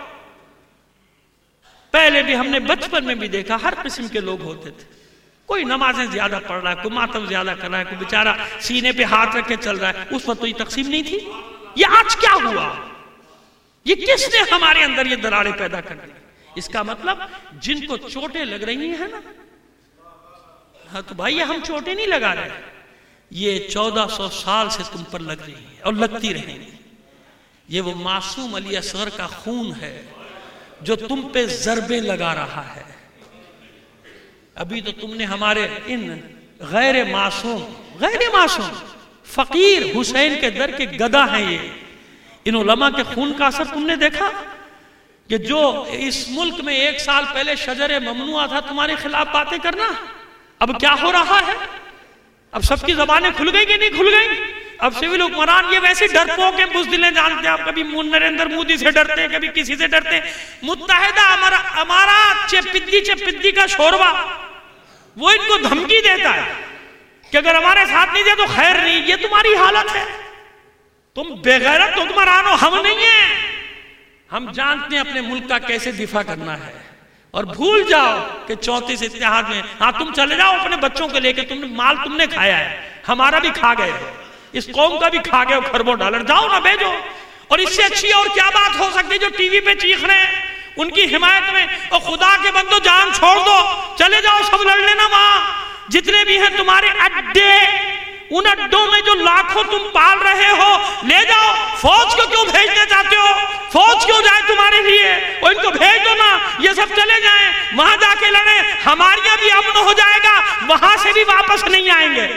پہلے بھی ہم نے بچپن میں بھی دیکھا ہر قسم کے لوگ ہوتے تھے. کوئی نمازیں زیادہ پڑھ رہا ہے، کوئی ماتم زیادہ کر رہا ہے، کوئی بیچارہ سینے پہ ہاتھ رکھ کے چل رہا ہے. اس وقت تو یہ تقسیم نہیں تھی. یہ آج کیا ہوا؟ یہ کس نے ہمارے اندر یہ دراڑیں پیدا کر دی؟ اس کا مطلب جن کو چوٹیں لگ رہی ہیں نا، ہاں تو بھائی ہم چوٹیں نہیں لگا رہے، یہ چودہ سو سال سے تم پر لگ رہی ہیں اور لگتی رہیں گی. یہ وہ معصوم علی اصغر کا خون ہے جو تم پہ ضربیں لگا رہا ہے. ابھی تو تم نے ہمارے ان غیر معصوم غیر معصوم فقیر حسین کے در کے گدا ہیں. یہ ان علماء کے خون کا اثر تم نے دیکھا کہ جو اس ملک میں ایک سال پہلے شجر ممنوع تھا تمہارے خلاف باتیں کرنا، اب کیا ہو رہا ہے؟ اب سب کی زبانیں کھل گئی کہ نہیں کھل گئی؟ اب سول حکمران یہ ویسے ڈرپوک ہیں، بزدلیں جانتے ہیں. آپ کبھی نریندر مودی سے ڈرتے ہیں، کبھی کسی سے ڈرتے ہیں. متحدہ امارات چپدی چپدی کا شوروا وہ ان کو دھمکی دیتا ہے کہ اگر ہمارے ساتھ نہیں دے تو خیر نہیں. یہ تمہاری حالت ہے. تم بے غیرت حکمران ہو، ہم نہیں ہیں. ہم جانتے ہیں اپنے ملک کا کیسے دفاع کرنا ہے. اور بھول جاؤ کہ چونتیس اتحاد میں ہاں تم چلے جاؤ اپنے بچوں کے لے کے، تم نے مال تم نے کھایا ہے، ہمارا بھی کھا گئے، اس قوم کا بھی کھا گئے خربوں ڈالر. جاؤ نہ بھیجو. اور اس سے اچھی اور کیا بات ہو سکتی جو ٹی وی پہ چیخ رہے ہیں ان کی حمایت میں؟ اور خدا کے بندو جان چھوڑ دو، چلے جاؤ سب لڑ لینا. وہاں جتنے بھی ہیں تمہارے اڈے، ان اڈوں میں جو لاکھوں تم پال رہے ہو لے جاؤ. فوج کو کیوں بھیجنا چاہتے ہو؟ فوج کیوں جائے تمہارے لیے؟ اور ان کو بھیج دو نا، یہ سب چلے جائیں وہاں جا کے لڑیں. ہماریا بھی امن ہو جائے گا، وہاں سے بھی واپس نہیں آئیں گے،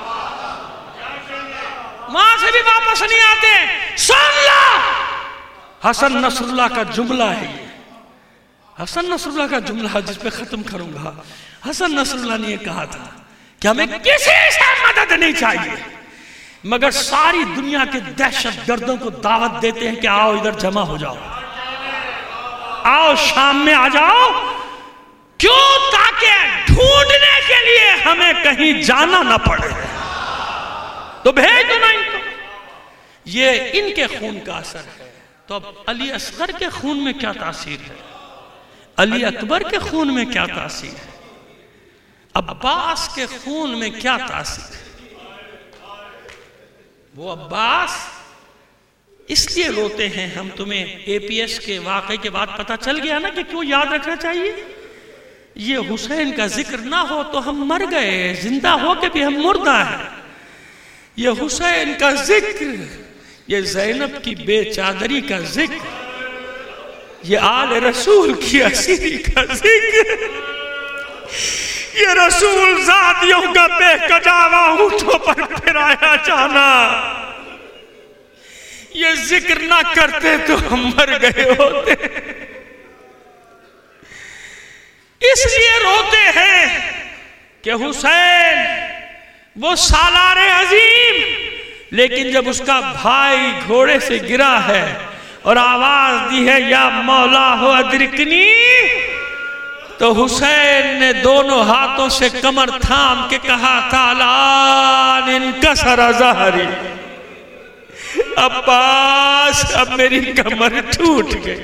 وہاں سے بھی واپس نہیں آتے. سن لو حسن نصر اللہ کا جملہ ہے. یہ حسن نصر اللہ کا جملہ جس پہ ختم کروں گا. حسن نصر اللہ نے یہ کہا تھا کہ ہمیں کسی سے مدد نہیں چاہیے مگر ساری دنیا کے دہشت گردوں کو دعوت دیتے ہیں کہ آؤ ادھر جمع ہو جاؤ، آؤ شام میں آ جاؤ. کیوں؟ تاکہ ڈھونڈنے کے لیے ہمیں کہیں جانا نہ پڑے. تو بھیج دو نا ان کو. یہ ان کے خون کا اثر ہے. تو اب علی اصغر کے خون میں کیا تاثیر ہے؟ علی اکبر کے خون میں کیا تاثیر ہے؟ عباس کے خون میں کیا تاثیر ہے؟ وہ عباس اس لیے روتے ہیں. ہم تمہیں اے پی ایس کے واقعے کے بعد پتہ چل گیا نا کہ کیوں یاد رکھنا چاہیے. یہ حسین کا ذکر نہ ہو تو ہم مر گئے، زندہ ہو کے بھی ہم مردہ ہیں. یہ حسین کا ذکر، یہ زینب کی بے چادری کا ذکر، یہ آل رسول کی اسیری کا ذکر، یہ رسول زادیوں کا بے کجاوا اونٹوں پر پھرایا جانا، یہ ذکر نہ کرتے تو ہم مر گئے ہوتے. اس لیے روتے ہیں کہ حسین وہ سالار عظیم، لیکن جب اس کا بھائی گھوڑے سے گرا ہے اور آواز دی ہے یا مولا ہو ادرکنی، تو حسین نے دونوں ہاتھوں سے کمر تھام کے کہا تھا الان انکسر ظہری، عباس اب میری کمر ٹوٹ گئی.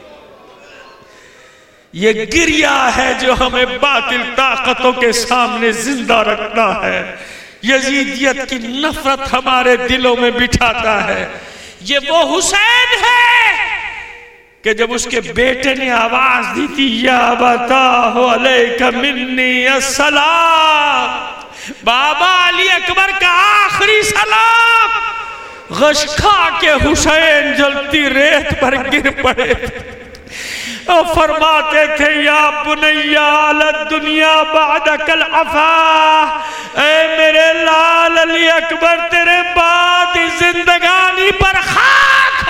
یہ گریہ ہے جو ہمیں باطل طاقتوں کے سامنے زندہ رکھتا ہے. یزیدیت کی نفرت ہمارے دلوں میں بٹھاتا ہے. یہ وہ حسین ہے کہ جب اس کے بیٹے نے آواز دی تھی یا ابتاہ علیک منی السلام، بابا علی اکبر کا آخری سلام، غش کھا کے حسین جلتی ریت پر گر پڑے. اور فرماتے تھے یا بنیا علی الدنیا بعدک العفا، اے میرے لال علی اکبر تیرے بعد زندگانی پر خاک۔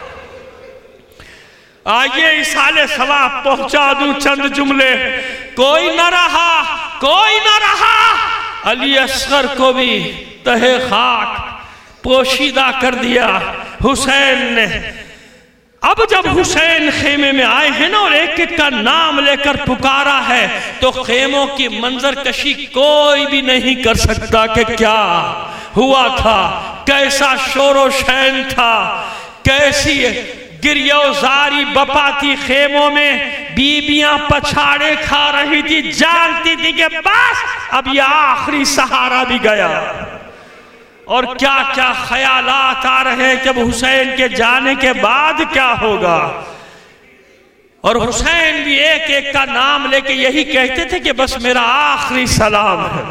آئیے اِسال ثواب پہنچا دوں چند جملے۔ کوئی نہ رہا کوئی نہ رہا، علی اصغر کو بھی تہے خاک پوشیدہ کر دیا حسین نے۔ اب جب حسین خیمے میں آئے ہیں نا اور ایک ایک کا نام لے کر پکارا ہے تو خیموں کی منظر کشی کوئی بھی نہیں کر سکتا کہ کیا ہوا تھا، کیسا شور و شین تھا، کیسی گریہ و زاری بپا تھی خیموں میں، بیبیاں پچھاڑے کھا رہی تھی، جانتی تھی کہ بس اب یہ آخری سہارا بھی گیا۔ اور کیا کیا خیالات آ رہے ہیں کہ اب حسین کے جانے کے بعد کیا ہوگا۔ اور حسین بھی ایک ایک کا نام لے کے یہی کہتے تھے کہ بس میرا آخری سلام ہے۔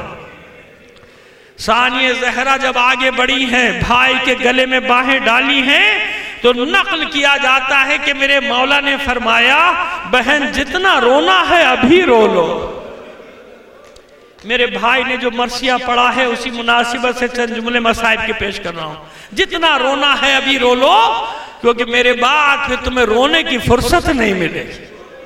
ثانیہ زہرا جب آگے بڑھی ہیں، بھائی کے گلے میں باہیں ڈالی ہیں، تو نقل کیا جاتا ہے کہ میرے مولا نے فرمایا بہن جتنا رونا ہے ابھی رو لو۔ میرے بھائی نے جو مرثیہ پڑھا ہے اسی مناسبت سے چند جملے مصائب کے پیش کر رہا ہوں۔ جتنا رونا ہے ابھی رو لو، کیونکہ میرے بعد پھر تمہیں رونے کی فرصت نہیں ملے گی،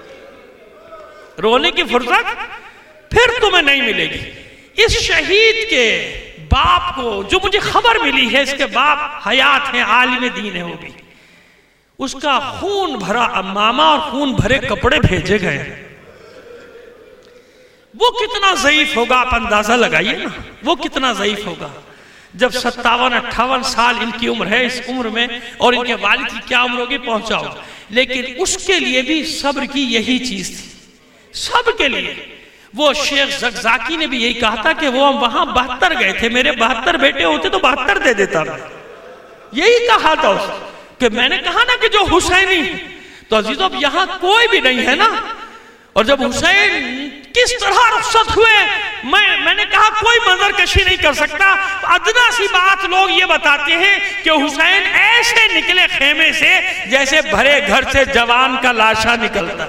رونے کی فرصت پھر تمہیں نہیں ملے گی۔ اس شہید کے باپ کو جو مجھے خبر ملی ہے، اس کے باپ حیات ہیں، عالم دین ہے وہ بھی، اس کا خون بھرا امامہ اور خون بھرے کپڑے بھیجے گئے۔ وہ کتنا ضعیف ہوگا آپ اندازہ لگائیے نا، وہ کتنا ضعیف ہوگا جب ستاون اٹھاون سال ان کی عمر ہے، اس عمر میں، اور ان کے والد کی کیا عمر ہوگی پہنچا ہوگا، لیکن اس کے لیے بھی صبر کی یہی چیز تھی، سب کے لیے۔ وہ شیخ زقزاقی نے بھی یہی کہا تھا کہ وہ وہاں بہتر گئے تھے، میرے بہتر بیٹے ہوتے تو بہتر دے دیتا میں، یہی کہا تھا اس کہ میں نے کہا نا کہ جو حسینی، تو عزیزو اب یہاں کوئی بھی نہیں ہے نا۔ اور جب حسین کس طرح رخصت ہوئے، میں میں نے کہا کوئی منظر کشی نہیں کر سکتا، ادنا سی بات لوگ یہ بتاتے ہیں کہ حسین ایسے نکلے خیمے سے جیسے بھرے گھر سے جوان کا لاشا نکلتا۔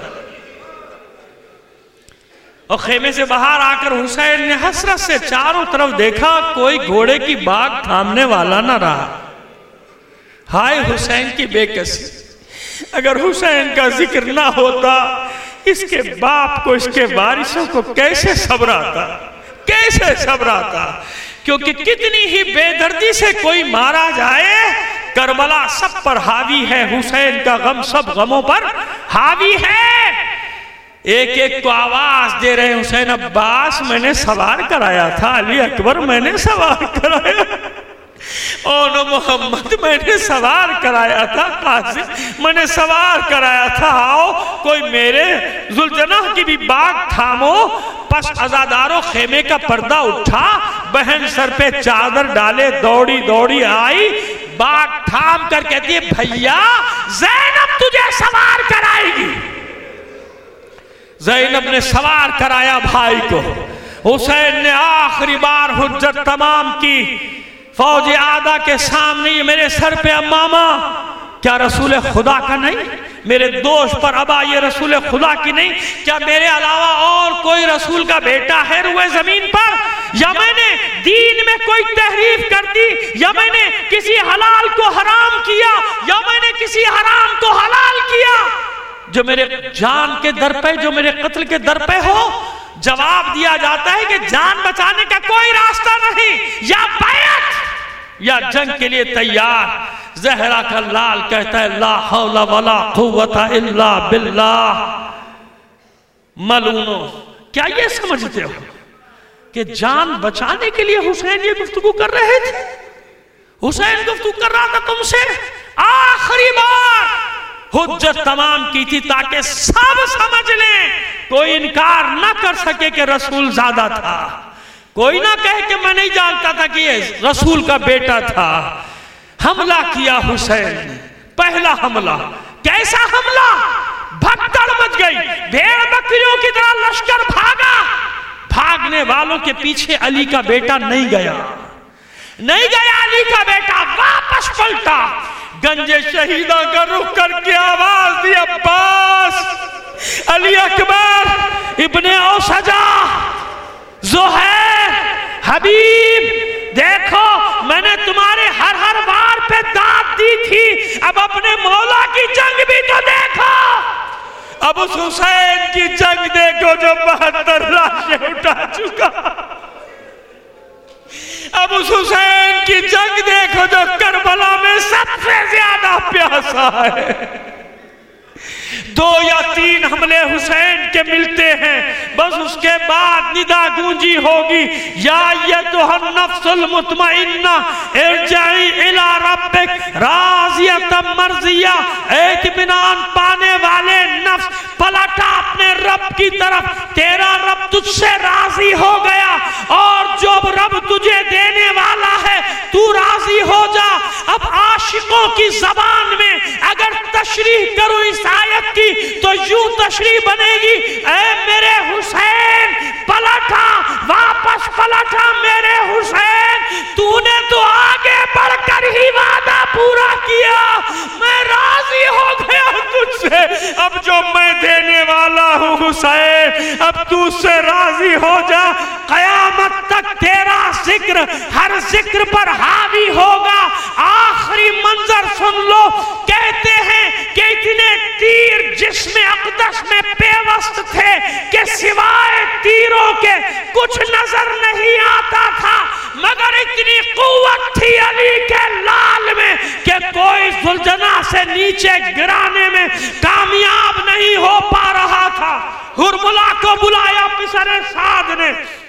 اور خیمے سے باہر آ کر حسین نے حسرت سے چاروں طرف دیکھا، کوئی گھوڑے کی باگ تھامنے والا نہ رہا۔ ہائے حسین کی بے کسی، اگر حسین کا ذکر نہ ہوتا اس کے باپ کو، اس کے وارثوں کو کیسے صبر آتا، کیسے صبر آتا، کیونکہ کتنی ہی بے دردی سے کوئی مارا جائے، کربلا سب پر حاوی ہے، حسین کا غم سب غموں پر حاوی ہے۔ ایک ایک کو آواز دے رہے ہیں، حسین عباس میں نے سوار کرایا تھا، علی اکبر میں نے سوار کرایا، اونو محمد میں نے سوار کرایا تھا، قاسم میں نے سوار کرایا تھا، آؤ کوئی میرے ذوالجناح کی بھی باگ تھامو۔ پس عزادارو خیمے کا پردہ اٹھا، بہن سر پہ چادر ڈالے دوڑی دوڑی آئی، باگ تھام کر کہتی ہے بھیا زینب تجھے سوار کرائے گی۔ زینب نے سوار کرایا بھائی کو۔ حسین نے آخری بار حجت تمام کی، فوج آدھا کے سامنے، یہ میرے سر پہ امامہ کیا رسول خدا کا نہیں؟ میرے دوش پر ابا یہ رسول خدا کی نہیں؟ کیا میرے علاوہ اور کوئی رسول کا بیٹا ہے روئے زمین پر؟ یا میں نے دین میں کوئی تحریف کر دی، یا میں نے کسی حلال کو حرام کیا، یا میں نے کسی حرام کو حلال کیا؟ جو میرے جان کے در پہ، جو میرے قتل کے در پہ ہو، جواب دیا جاتا ہے کہ جان بچانے کا کوئی راستہ نہیں، یا بیعت یا جنگ کے لیے تیار۔ زہرا کا لال کہتا ہے لا حول ولا قوت الا باللہ۔ ملونو کیا یہ سمجھتے ہو کہ جان بچانے کے لیے حسین یہ گفتگو کر رہے تھے؟ حسین گفتگو کر رہا تھا تم سے، آخری بار حجت تمام کی تھی تاکہ سب سمجھ لیں، کوئی انکار نہ کر سکے کہ رسول زیادہ تھا، کوئی نہ کہے کہ میں نہیں جانتا تھا کہ یہ رسول کا بیٹا تھا۔ حملہ کیا حسین نے، پہلا حملہ۔ کیسا حملہ؟ بھگدڑ مچ گئی، بھیڑ بکریوں کی طرح لشکر بھاگا۔ بھاگنے والوں کے پیچھے علی کا بیٹا نہیں گیا، نہیں گیا علی کا بیٹا، واپس پلٹا، گنج شہیدہ کا رخ کر کے آواز دی عباس، علی اکبر، ابن اوسجا، زہیر، حبیب، دیکھو میں نے تمہارے ہر ہر وار پہ داد دی تھی، اب اپنے مولا کی جنگ بھی تو دیکھو، اب اس حسین کی جنگ دیکھو جو بہتر لاشیں اٹھا چکا، اب اس حسین کی جنگ دیکھو جو کربلا میں سب سے زیادہ پیاسا ہے۔ دو یا تین حملے حسین کے ملتے ہیں، بس اس کے بعد ندا گونجی ہوگی، یا ایتھا النفس المطمئنہ ارجعی الی ربک راضیۃ مرضیہ، اطمینان پانے والے نفس پلٹا اپنے رب کی طرف، تیرا رب تجھ سے راضی ہو گیا، اور جو رب تجھے دینے والا ہے تو راضی ہو جا۔ اب عاشقوں کی زبان میں اگر تشریح کرو اس آیت کی تو یوں تشریح بنے گی، اے میرے حسین پلٹا، واپس پلٹا میرے حسین، تو نے تو آگے بڑھ کر ہی وعدہ پورا کیا، میں راضی ہو گیا تجھ سے، اب جو میں دینے والا ہوں حسین اب تو سے راضی ہو جا، قیامت تک تیرا ذکر ہر ذکر پر حاوی ہوگا۔ آخری منظر سن لو، کہتے ہیں کہ اتنے تیر جسم اقدس میں پیوست تھے کہ سوائے تیروں کے کچھ نظر نہیں آتا تھا، مگر اتنی قوت تھی علی کے لال میں کہ کوئی ذوالجناح سے نیچے گرانے میں کامیاب نہیں ہو پا رہا تھا۔ ہرملا کو بلایا پسر سعد نے،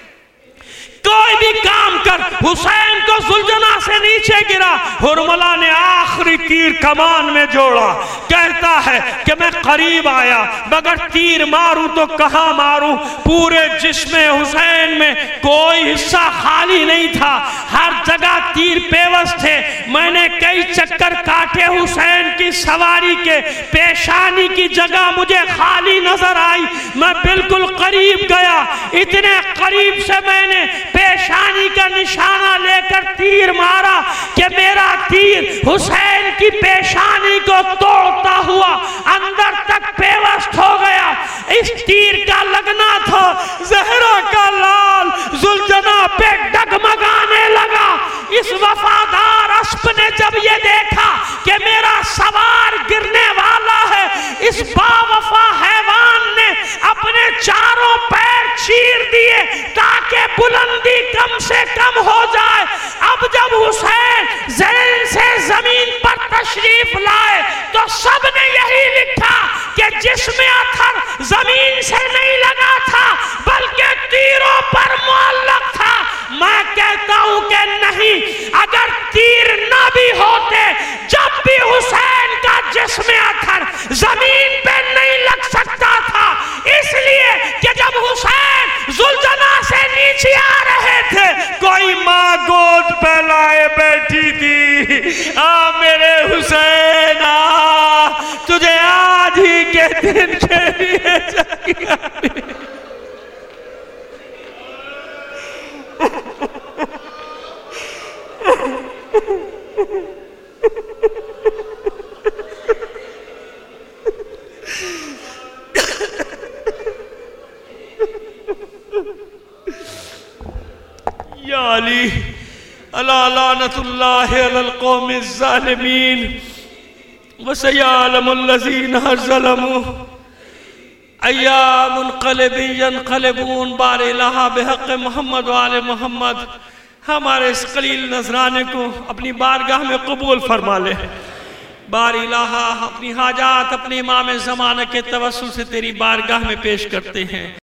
کوئی بھی کام کر، حسین کو ذوالجناح سے نیچے گرا، ہرملا نے آخری تیر کمان میں جوڑا، کہتا ہے کہ میں قریب آیا مگر تیر ماروں تو کہاں ماروں، پورے جسم حسین میں کوئی حصہ خالی نہیں تھا، ہر جگہ تیر پیوست تھے، میں نے کئی چکر کاٹے حسین کی سواری کے، پیشانی کی جگہ مجھے خالی نظر آئی، میں بالکل قریب گیا، اتنے قریب سے میں نے پیشانی کا نشانہ لے کر تیر مارا کہ میرا تیر حسین کی پیشانی کو توڑتا ہوا اندر تک پیوست ہو گیا۔ اس تیر کا لگنا تھا زہرا کا لال ذوالجناح پہ ڈگمگانے لگا۔ اس وفادار اسپ نے جب یہ دیکھا کہ میرا سوار گرنے والا ہے، اس باوفا حیوان نے اپنے چاروں پیر چیر دیے تاکہ بلندی کم سے کم ہو جائے۔ اب جب حسین زین سے زمین پر تشریف لائے تو سب نے یہی لکھا کہ جسم اطہر زمین سے نہیں لگا تھا بلکہ تیروں پر معلق تھا۔ میں کہتا ہوں کہ نہیں، اگر تیر نہ بھی ہوتے جب بھی حسین کا جسم اطہر زمین پہ نہیں لگ سکتا تھا، اس لیے کہ جب حسین ذوالجناح سے نیچے آ رہے تھے کوئی ماں گود پہ لائے بیٹھی تھی، آ میرے حسین آ، تجھے آج ہی کے دن کے لیے چاہیے۔ یا علی الا لعنت اللہ علی القوم الظالمین وسیعلم الذین ظلموا ایام منقلب ینقلبون بار الہ بحق محمد وآل محمد۔ ہمارے اس قلیل نذرانے کو اپنی بارگاہ میں قبول فرما لے۔ بار الہ اپنی حاجات اپنے امام زمانہ کے توسل سے تیری بارگاہ میں پیش کرتے ہیں۔